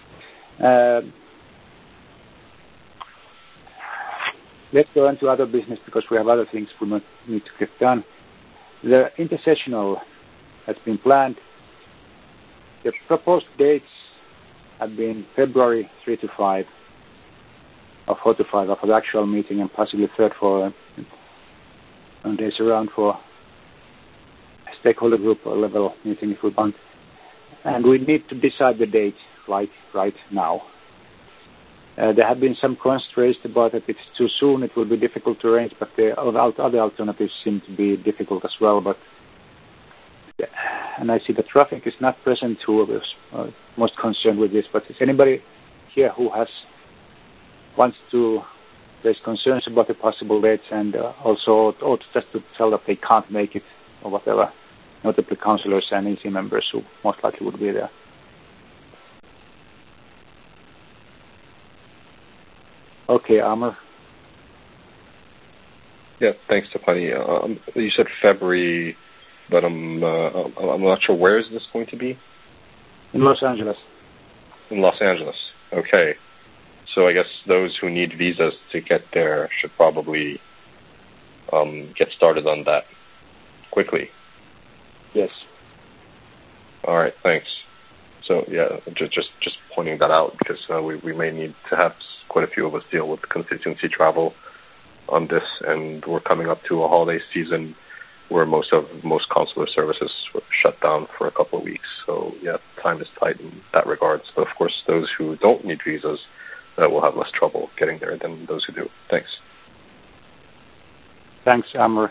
let's go on to other business because we have other things we need to get done. The intersessional has been planned. The proposed dates have been February 3 to 5, or 4 to 5 for the actual meeting, and possibly 3rd for days around for a stakeholder group or level meeting if we want. And we need to decide the date right now. There have been some constraints about it. It's too soon. It will be difficult to arrange, but the other alternatives seem to be difficult as well. But and I see the traffic is not present who is most concerned with this. But is anybody here who wants to raise concerns about the possible dates and also or just to tell that they can't make it or whatever, notably councillors and EC members who most likely would be there? Okay, Amr. Yeah, thanks, Stephanie. You said February, but I'm not sure. Where is this going to be? In Los Angeles. In Los Angeles. Okay. So I guess those who need visas to get there should probably get started on that quickly. Yes. All right. Thanks. So yeah, just pointing that out because we may need to have quite a few of us deal with constituency travel on this, and we're coming up to a holiday season where most consular services were shut down for a couple of weeks. So yeah, time is tight in that regards. But of course, those who don't need visas will have less trouble getting there than those who do. Thanks. Thanks, Amr.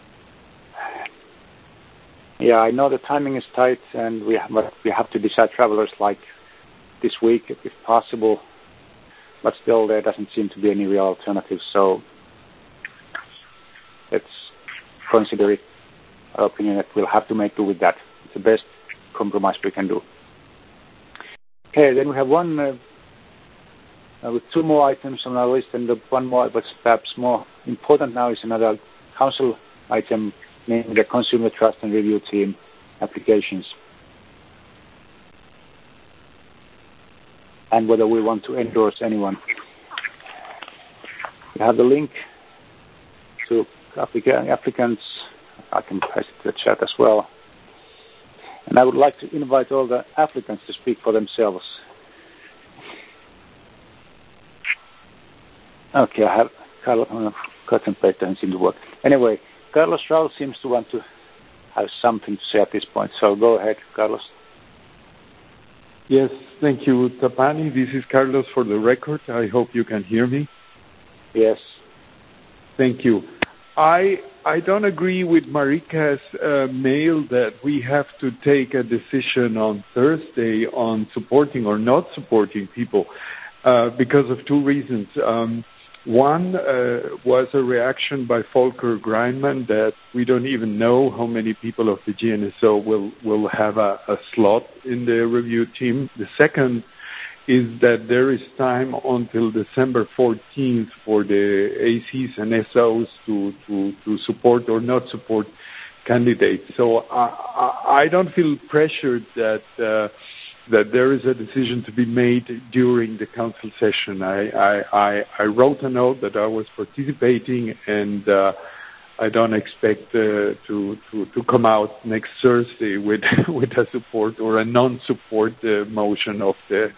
Yeah, I know the timing is tight, and we have to decide travelers like this week if possible. But still, there doesn't seem to be any real alternatives. So let's consider it. Our opinion that we'll have to make do with that. It's the best compromise we can do. Okay, then we have one with two more items on our list, and the one more that's perhaps more important now is another council item, namely the Consumer Trust and Review Team applications, and whether we want to endorse anyone. We have the link to applicants. I can pass it to the chat as well. And I would like to invite all the applicants to speak for themselves. Okay, I have Carlos, cut and paste doesn't seem to work. Anyway, Carlos Raul seems to want to have something to say at this point. So go ahead, Carlos. Yes, thank you, Tapani. This is Carlos for the record. I hope you can hear me. Yes. Thank you. I don't agree with Marika's mail that we have to take a decision on Thursday on supporting or not supporting people because of two reasons. One was a reaction by Volker Greinmann that we don't even know how many people of the GNSO will have a slot in the review team. The second is that there is time until December 14th for the ACs and SOs to support or not support candidates. So I don't feel pressured that there is a decision to be made during the council session. I wrote a note that I was participating, and I don't expect to come out next Thursday with a support or a non-support motion of the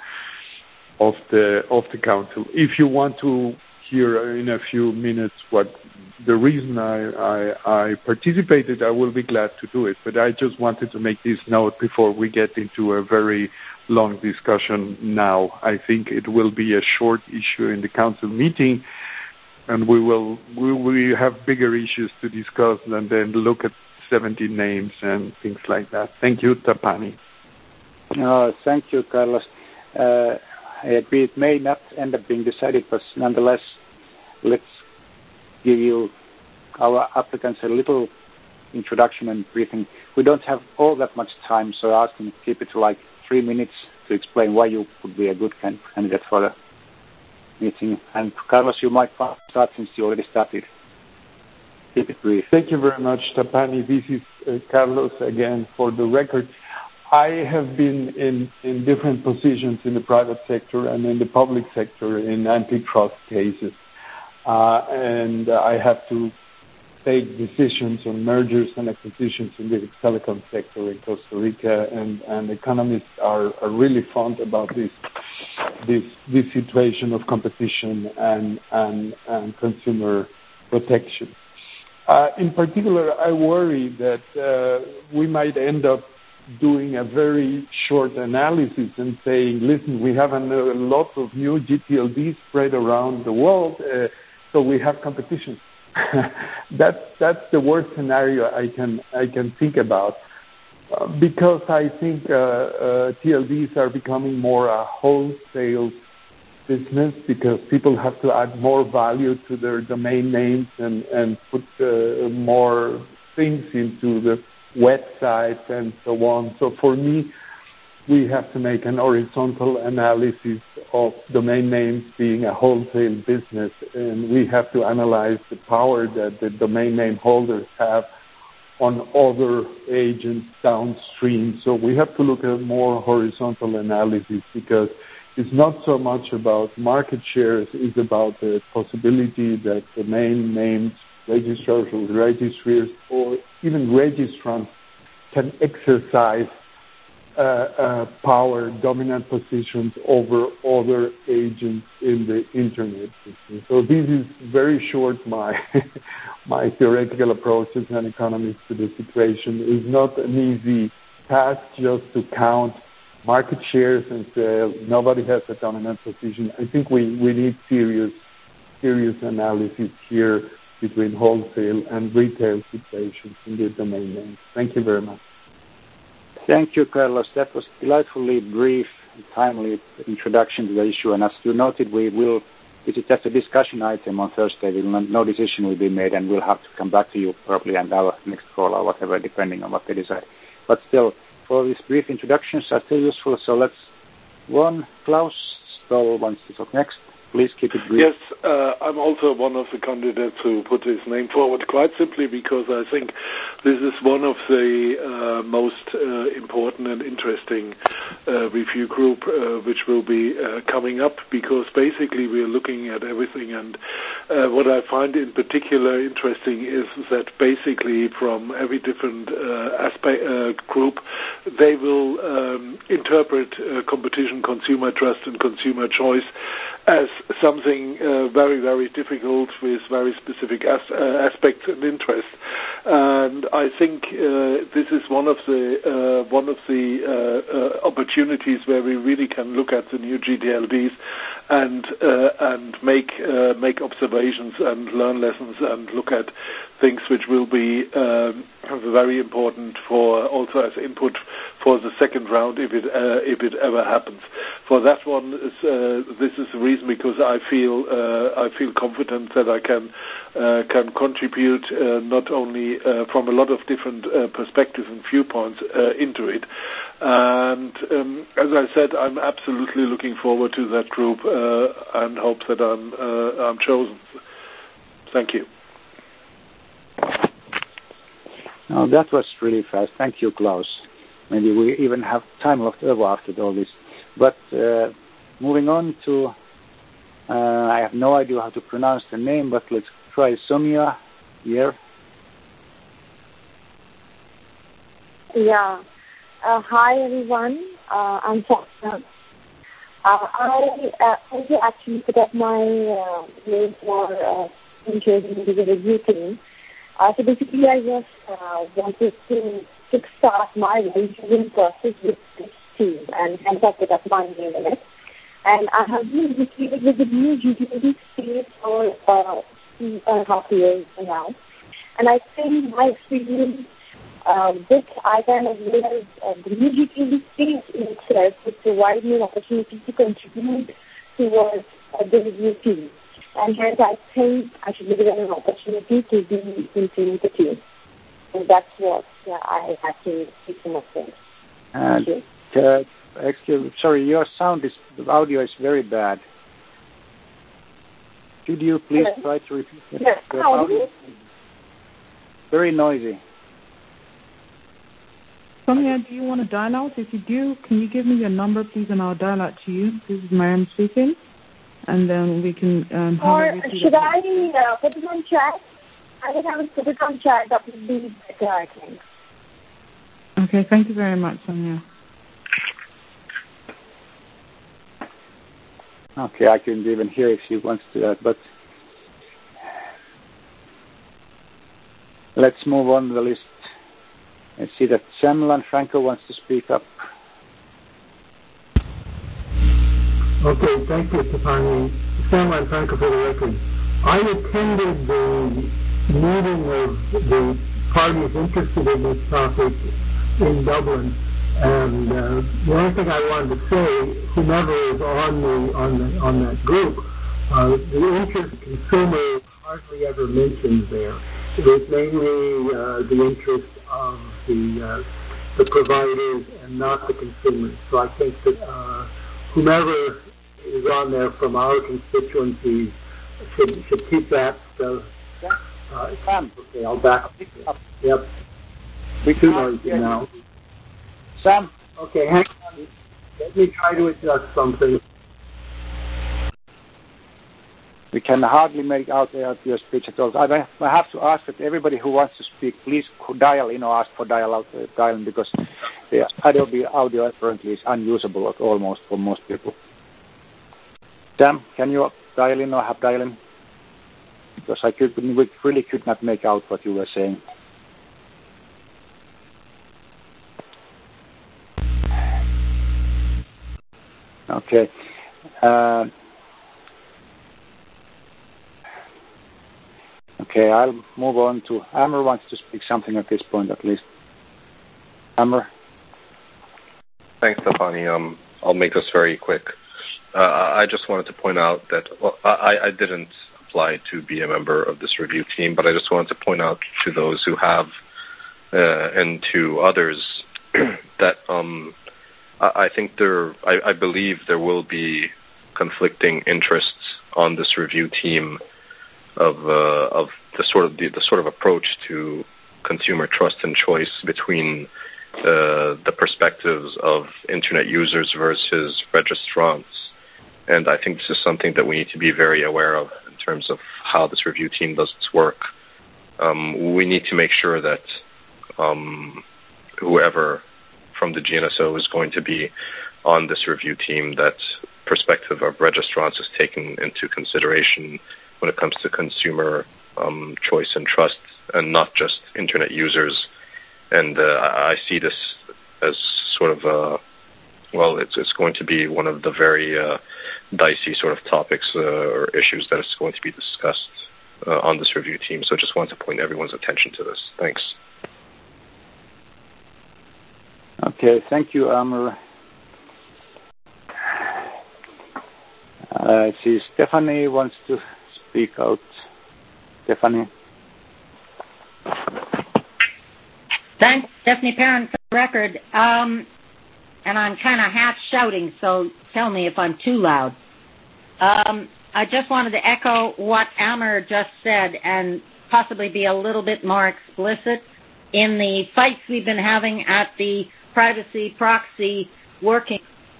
council. If you want to hear in a few minutes what the reason I participated, I will be glad to do it. But I just wanted to make this note before we get into a very long discussion now. I think it will be a short issue in the council meeting, and we will have bigger issues to discuss than then look at 70 names and things like that. Thank you, Tapani. Thank you, Carlos. I agree it may not end up being decided, but nonetheless, let's give you, our applicants, a little introduction and briefing. We don't have all that much time, so I ask them to keep it to like 3 minutes to explain why you would be a good candidate for the meeting. And Carlos, you might start since you already started. Keep it brief. Thank you very much, Tapani. This is Carlos again. For the record, I have been in different positions in the private sector and in the public sector in antitrust cases. And I have to take decisions on mergers and acquisitions in the telecom sector in Costa Rica, and economists are really fond about this situation of competition and consumer protection. In particular, I worry that we might end up doing a very short analysis and saying, listen, we have a lot of new GTLDs spread around the world, so we have competition. That's the worst scenario I can think about, because I think TLDs are becoming more a wholesale business, because people have to add more value to their domain names and put more things into the websites and so on. So for me, we have to make an horizontal analysis of domain names being a wholesale business, and we have to analyze the power that the domain name holders have on other agents downstream. So we have to look at more horizontal analysis, because it's not so much about market shares, it's about the possibility that domain names, registrars or registrars, or even registrants can exercise power, dominant positions over other agents in the internet system. So this is very short my theoretical approach as an economist to the situation. It's not an easy task just to count market shares and say nobody has a dominant position. I think we need serious analysis here between wholesale and retail situations in the domain names. Thank you very much. Thank you, Carlos. That was delightfully brief and timely introduction to the issue. And as you noted, this is just a discussion item on Thursday. No decision will be made, and we'll have to come back to you probably on our next call or whatever, depending on what they decide. But still, for these brief introductions are still useful. So let's Klaus Stoll wants to talk next. Please keep it brief. Yes, I'm also one of the candidates who put his name forward, quite simply because I think this is one of the most important and interesting review group which will be coming up, because basically we are looking at everything. And what I find in particular interesting is that basically from every different aspect group, they will interpret competition, consumer trust and consumer choice as something very, very difficult with very specific aspects and interests. And I think this is one of the opportunities where we really can look at the new GTLDs and make observations and learn lessons and look at things which will be very important for also as input for the second round if it ever happens. For that one, this is really reason because I feel confident that I can contribute not only from a lot of different perspectives and viewpoints into it. And as I said, I'm absolutely looking forward to that group and hope that I'm chosen. Thank you. Oh, that was really fast. Thank you, Klaus. Maybe we even have time left over after all this. But moving on to, I have no idea how to pronounce the name, but let's try Sonia here. Yeah. Hi, everyone. I'm Sonia. I actually put up my name for interest into the review team. So basically, I just wanted to kickstart my revision process with this team, and hence I put up my name in it. And I have been associated with the new utility space for 2.5 years now. And I think my experience with IBAN as well as the new utility space in itself would provide me an opportunity to contribute towards the review team. And hence I think I should be given an opportunity to be into the team. And that's what I had to speak to my friends. Thank you. Sorry, your the audio is very bad. Could you please try to repeat it? Yes. Very noisy. Sonia, do you want to dial out? If you do, can you give me your number, please, and I'll dial out to you. This is Mariam speaking. And then we can or should I put it on chat? I would have to put it on chat. That would be better, I think. Okay, thank you very much, Sonia. Okay, I couldn't even hear if she wants to do that, but let's move on to the list. I see that Sam Franco wants to speak up. Okay, thank you, Stefani. Sam Franco for the record. I attended the meeting of the parties interested in this topic in Dublin, and the only thing I wanted to say, whomever is on that group, the interest of consumers hardly ever mentioned there. It was mainly the interest of the providers and not the consumers. So I think that whomever is on there from our constituencies should keep that. Okay, I'll back up. Yep. We too noisy now. Sam? Okay, hang on. Let me try to adjust something. We can hardly make out your speech at all. I have to ask that everybody who wants to speak, please dial in or ask for dialing because the audio apparently is unusable almost for most people. Sam, can you dial in or have dial in? Because we really could not make out what you were saying. Okay. Okay, I'll move on to Amr wants to speak something at this point at least. Amr? Thanks, Stefani. I'll make this very quick. I just wanted to point out that I didn't apply to be a member of this review team, but I just wanted to point out to those who have and to others that I believe there will be conflicting interests on this review team of the sort of approach to consumer trust and choice between the perspectives of internet users versus registrants. And I think this is something that we need to be very aware of in terms of how this review team does its work. We need to make sure that whoever from the GNSO is going to be on this review team, that perspective of registrants is taken into consideration when it comes to consumer choice and trust, and not just internet users. And I see this as sort of it's going to be one of the very dicey sort of topics or issues that is going to be discussed on this review team. So I just want to point everyone's attention to this. Thanks. Okay, thank you, Amr. I see Stephanie wants to speak out. Stephanie. Thanks, Stephanie Perrin, for the record. And I'm kind of half shouting, so tell me if I'm too loud. I just wanted to echo what Amer just said and possibly be a little bit more explicit. In the fights we've been having at the privacy proxy working,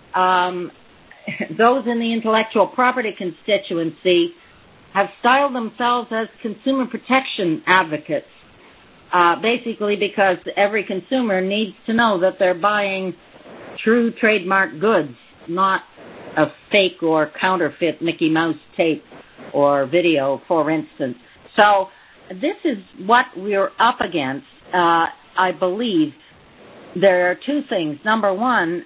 those in the intellectual property constituency have styled themselves as consumer protection advocates, basically because every consumer needs to know that they're buying true trademark goods, not a fake or counterfeit Mickey Mouse tape or video, for instance. So this is what we're up against. I believe there are two things. Number one,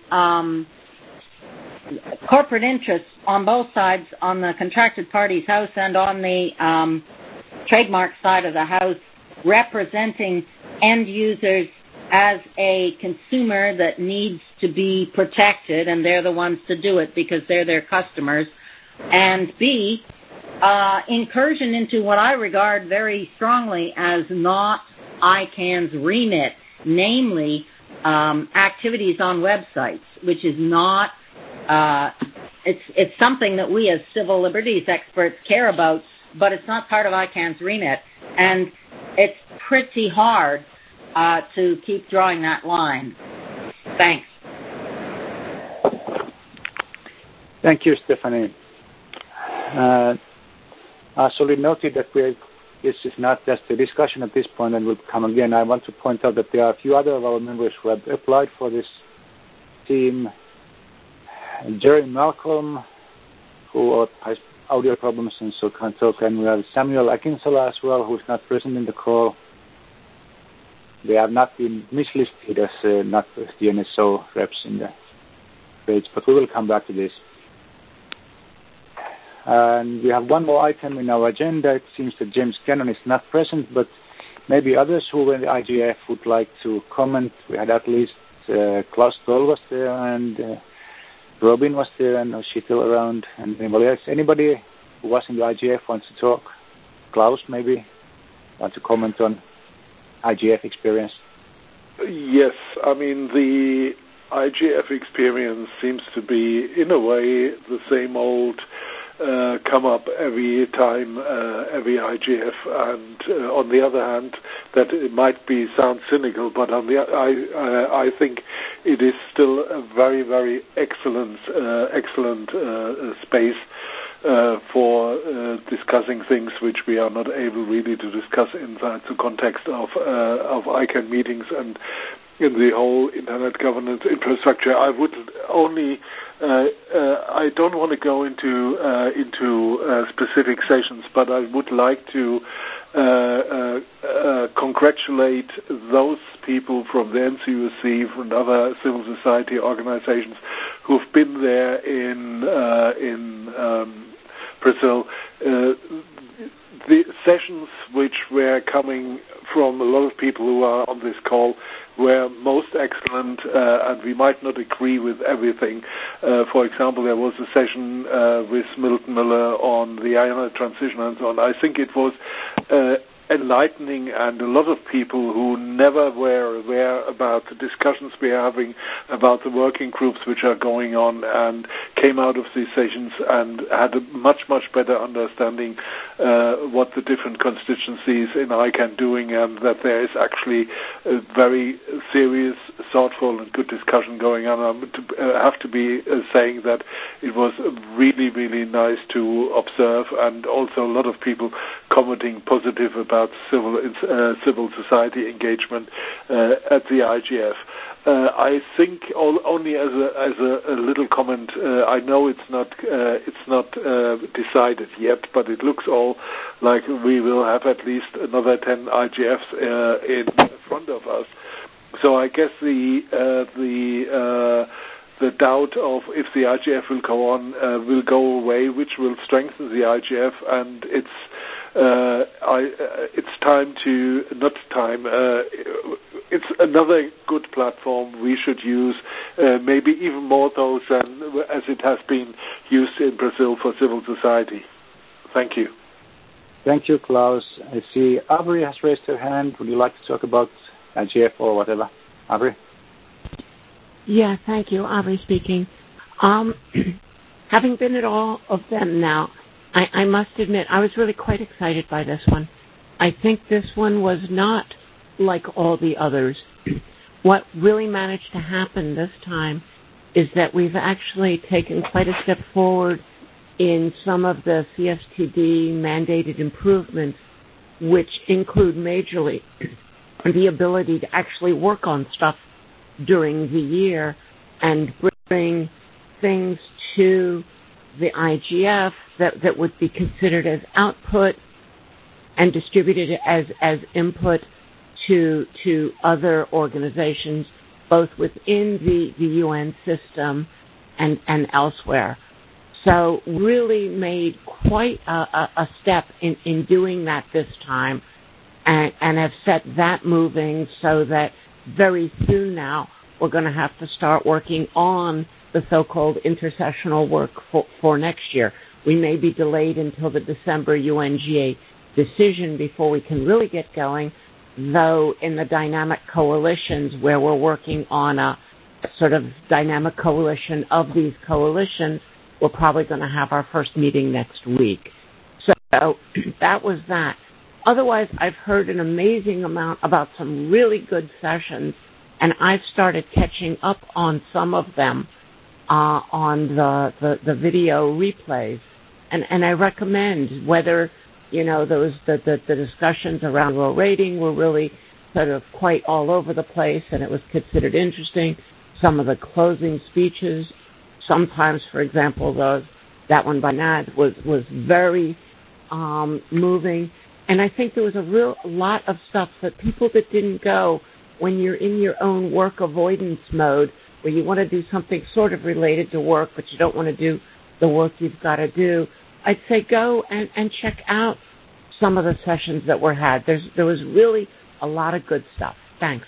corporate interests on both sides, on the contracted parties house and on the trademark side of the house, representing end users as a consumer that needs to be protected, and they're the ones to do it because they're their customers. And B, incursion into what I regard very strongly as not ICANN's remit, namely activities on websites, which is not, it's something that we as civil liberties experts care about, but it's not part of ICANN's remit. And it's pretty hard to keep drawing that line. Thanks. Thank you, Stephanie. Solid noted that this is not just a discussion at this point and will come again. I want to point out that there are a few other of our members who have applied for this team. Jerry Malcolm, who has audio problems and so can't talk, and we have Samuel Akinsola as well, who is not present in the call. They have not been mislisted as not the NSO reps in the page, but we will come back to this. And we have one more item in our agenda. It seems that James Cannon is not present, but maybe others who were in the IGF would like to comment. We had at least Klaus Toll was there, and Robin was there, and she's still around. And anybody else? Anybody who was in the IGF wants to talk? Klaus, maybe, want to comment on IGF experience? Yes, I mean, the IGF experience seems to be, in a way, the same old come up every time, every IGF, and on the other hand, that it might sound cynical, but on the I think it is still a very, very excellent space for discussing things which we are not able really to discuss inside the context of ICANN meetings and in the whole internet governance infrastructure. I would only I don't want to go into specific sessions, but I would like to congratulate those people from the NCUC, from other civil society organizations who've been there in Brazil. The sessions which were coming from a lot of people who are on this call were most excellent, and we might not agree with everything. For example, there was a session with Milton Miller on the IANA transition and so on. I think it was enlightening, and a lot of people who never were aware about the discussions we are having about the working groups which are going on, and came out of these sessions and had a much, much better understanding what the different constituencies in ICANN doing, and that there is actually a very serious, thoughtful and good discussion going on. I have to be saying that it was really, really nice to observe, and also a lot of people commenting positive about civil society engagement at the IGF. I think only as a little comment. I know it's not decided yet, but it looks all like we will have at least another 10 IGFs in front of us. So I guess the doubt of if the IGF will go on will go away, which will strengthen the IGF, and it's time to it's another good platform we should use, maybe even more so than as it has been used in Brazil for civil society. Thank you. Thank you, Klaus. I see Avery has raised her hand. Would you like to talk about IGF or whatever? Avery? Yeah, thank you. Avery speaking. Having been at all of them now, I must admit I was really quite excited by this one. I think this one was not like all the others. What really managed to happen this time is that we've actually taken quite a step forward in some of the CSTD mandated improvements, which include majorly the ability to actually work on stuff during the year and bring things to the IGF that would be considered as output and distributed as input to other organizations, both within the UN system and elsewhere. So really made quite a step in doing that this time, and have set that moving so that very soon now we're going to have to start working on the so-called intersessional work for next year. We may be delayed until the December UNGA decision before we can really get going, though in the dynamic coalitions where we're working on a sort of dynamic coalition of these coalitions, we're probably going to have our first meeting next week. So that was that. Otherwise, I've heard an amazing amount about some really good sessions, and I've started catching up on some of them on the video replays. And I recommend whether, those the discussions around rural rating were really sort of quite all over the place, and it was considered interesting. Some of the closing speeches, sometimes, for example, that one by Nad was very moving. And I think there was a lot of stuff that people that didn't go when you're in your own work avoidance mode, where you want to do something sort of related to work, but you don't want to do the work you've got to do. I'd say go and check out some of the sessions that were had. There was really a lot of good stuff. Thanks.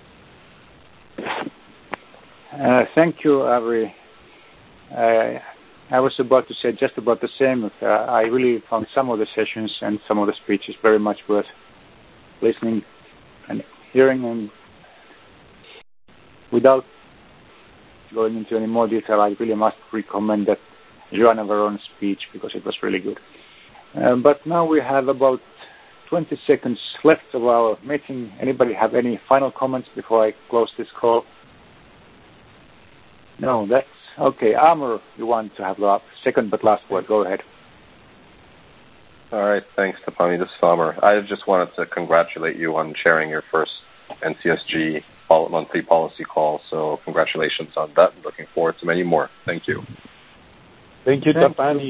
Thank you, Avery. I was about to say just about the same. I really found some of the sessions and some of the speeches very much worth listening and hearing. And without going into any more detail, I really must recommend that Joanna Veron's speech because it was really good. But now we have about 20 seconds left of our meeting. Anybody have any final comments before I close this call? No, that's okay. Amr, you want to have the second but last word. Go ahead. All right. Thanks, Tapani. This is Amr. I just wanted to congratulate you on chairing your first NCSG monthly policy call. So congratulations on that. I'm looking forward to many more. Thank you. Thank you, Tapani.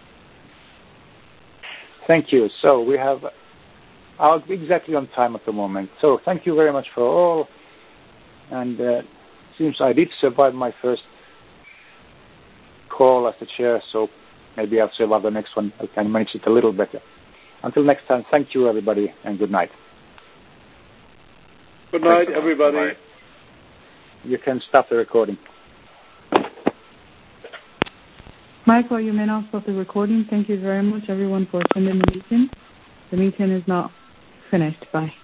Thank you. So we have exactly on time at the moment. So thank you very much for all. And it seems I did survive my first call as the chair, so maybe I'll survive the next one. I can manage it a little better. Until next time, thank you, everybody, and good night. Good night, everybody. You can stop the recording. Michael, you may now stop the recording. Thank you very much, everyone, for attending the meeting. The meeting is now finished. Bye.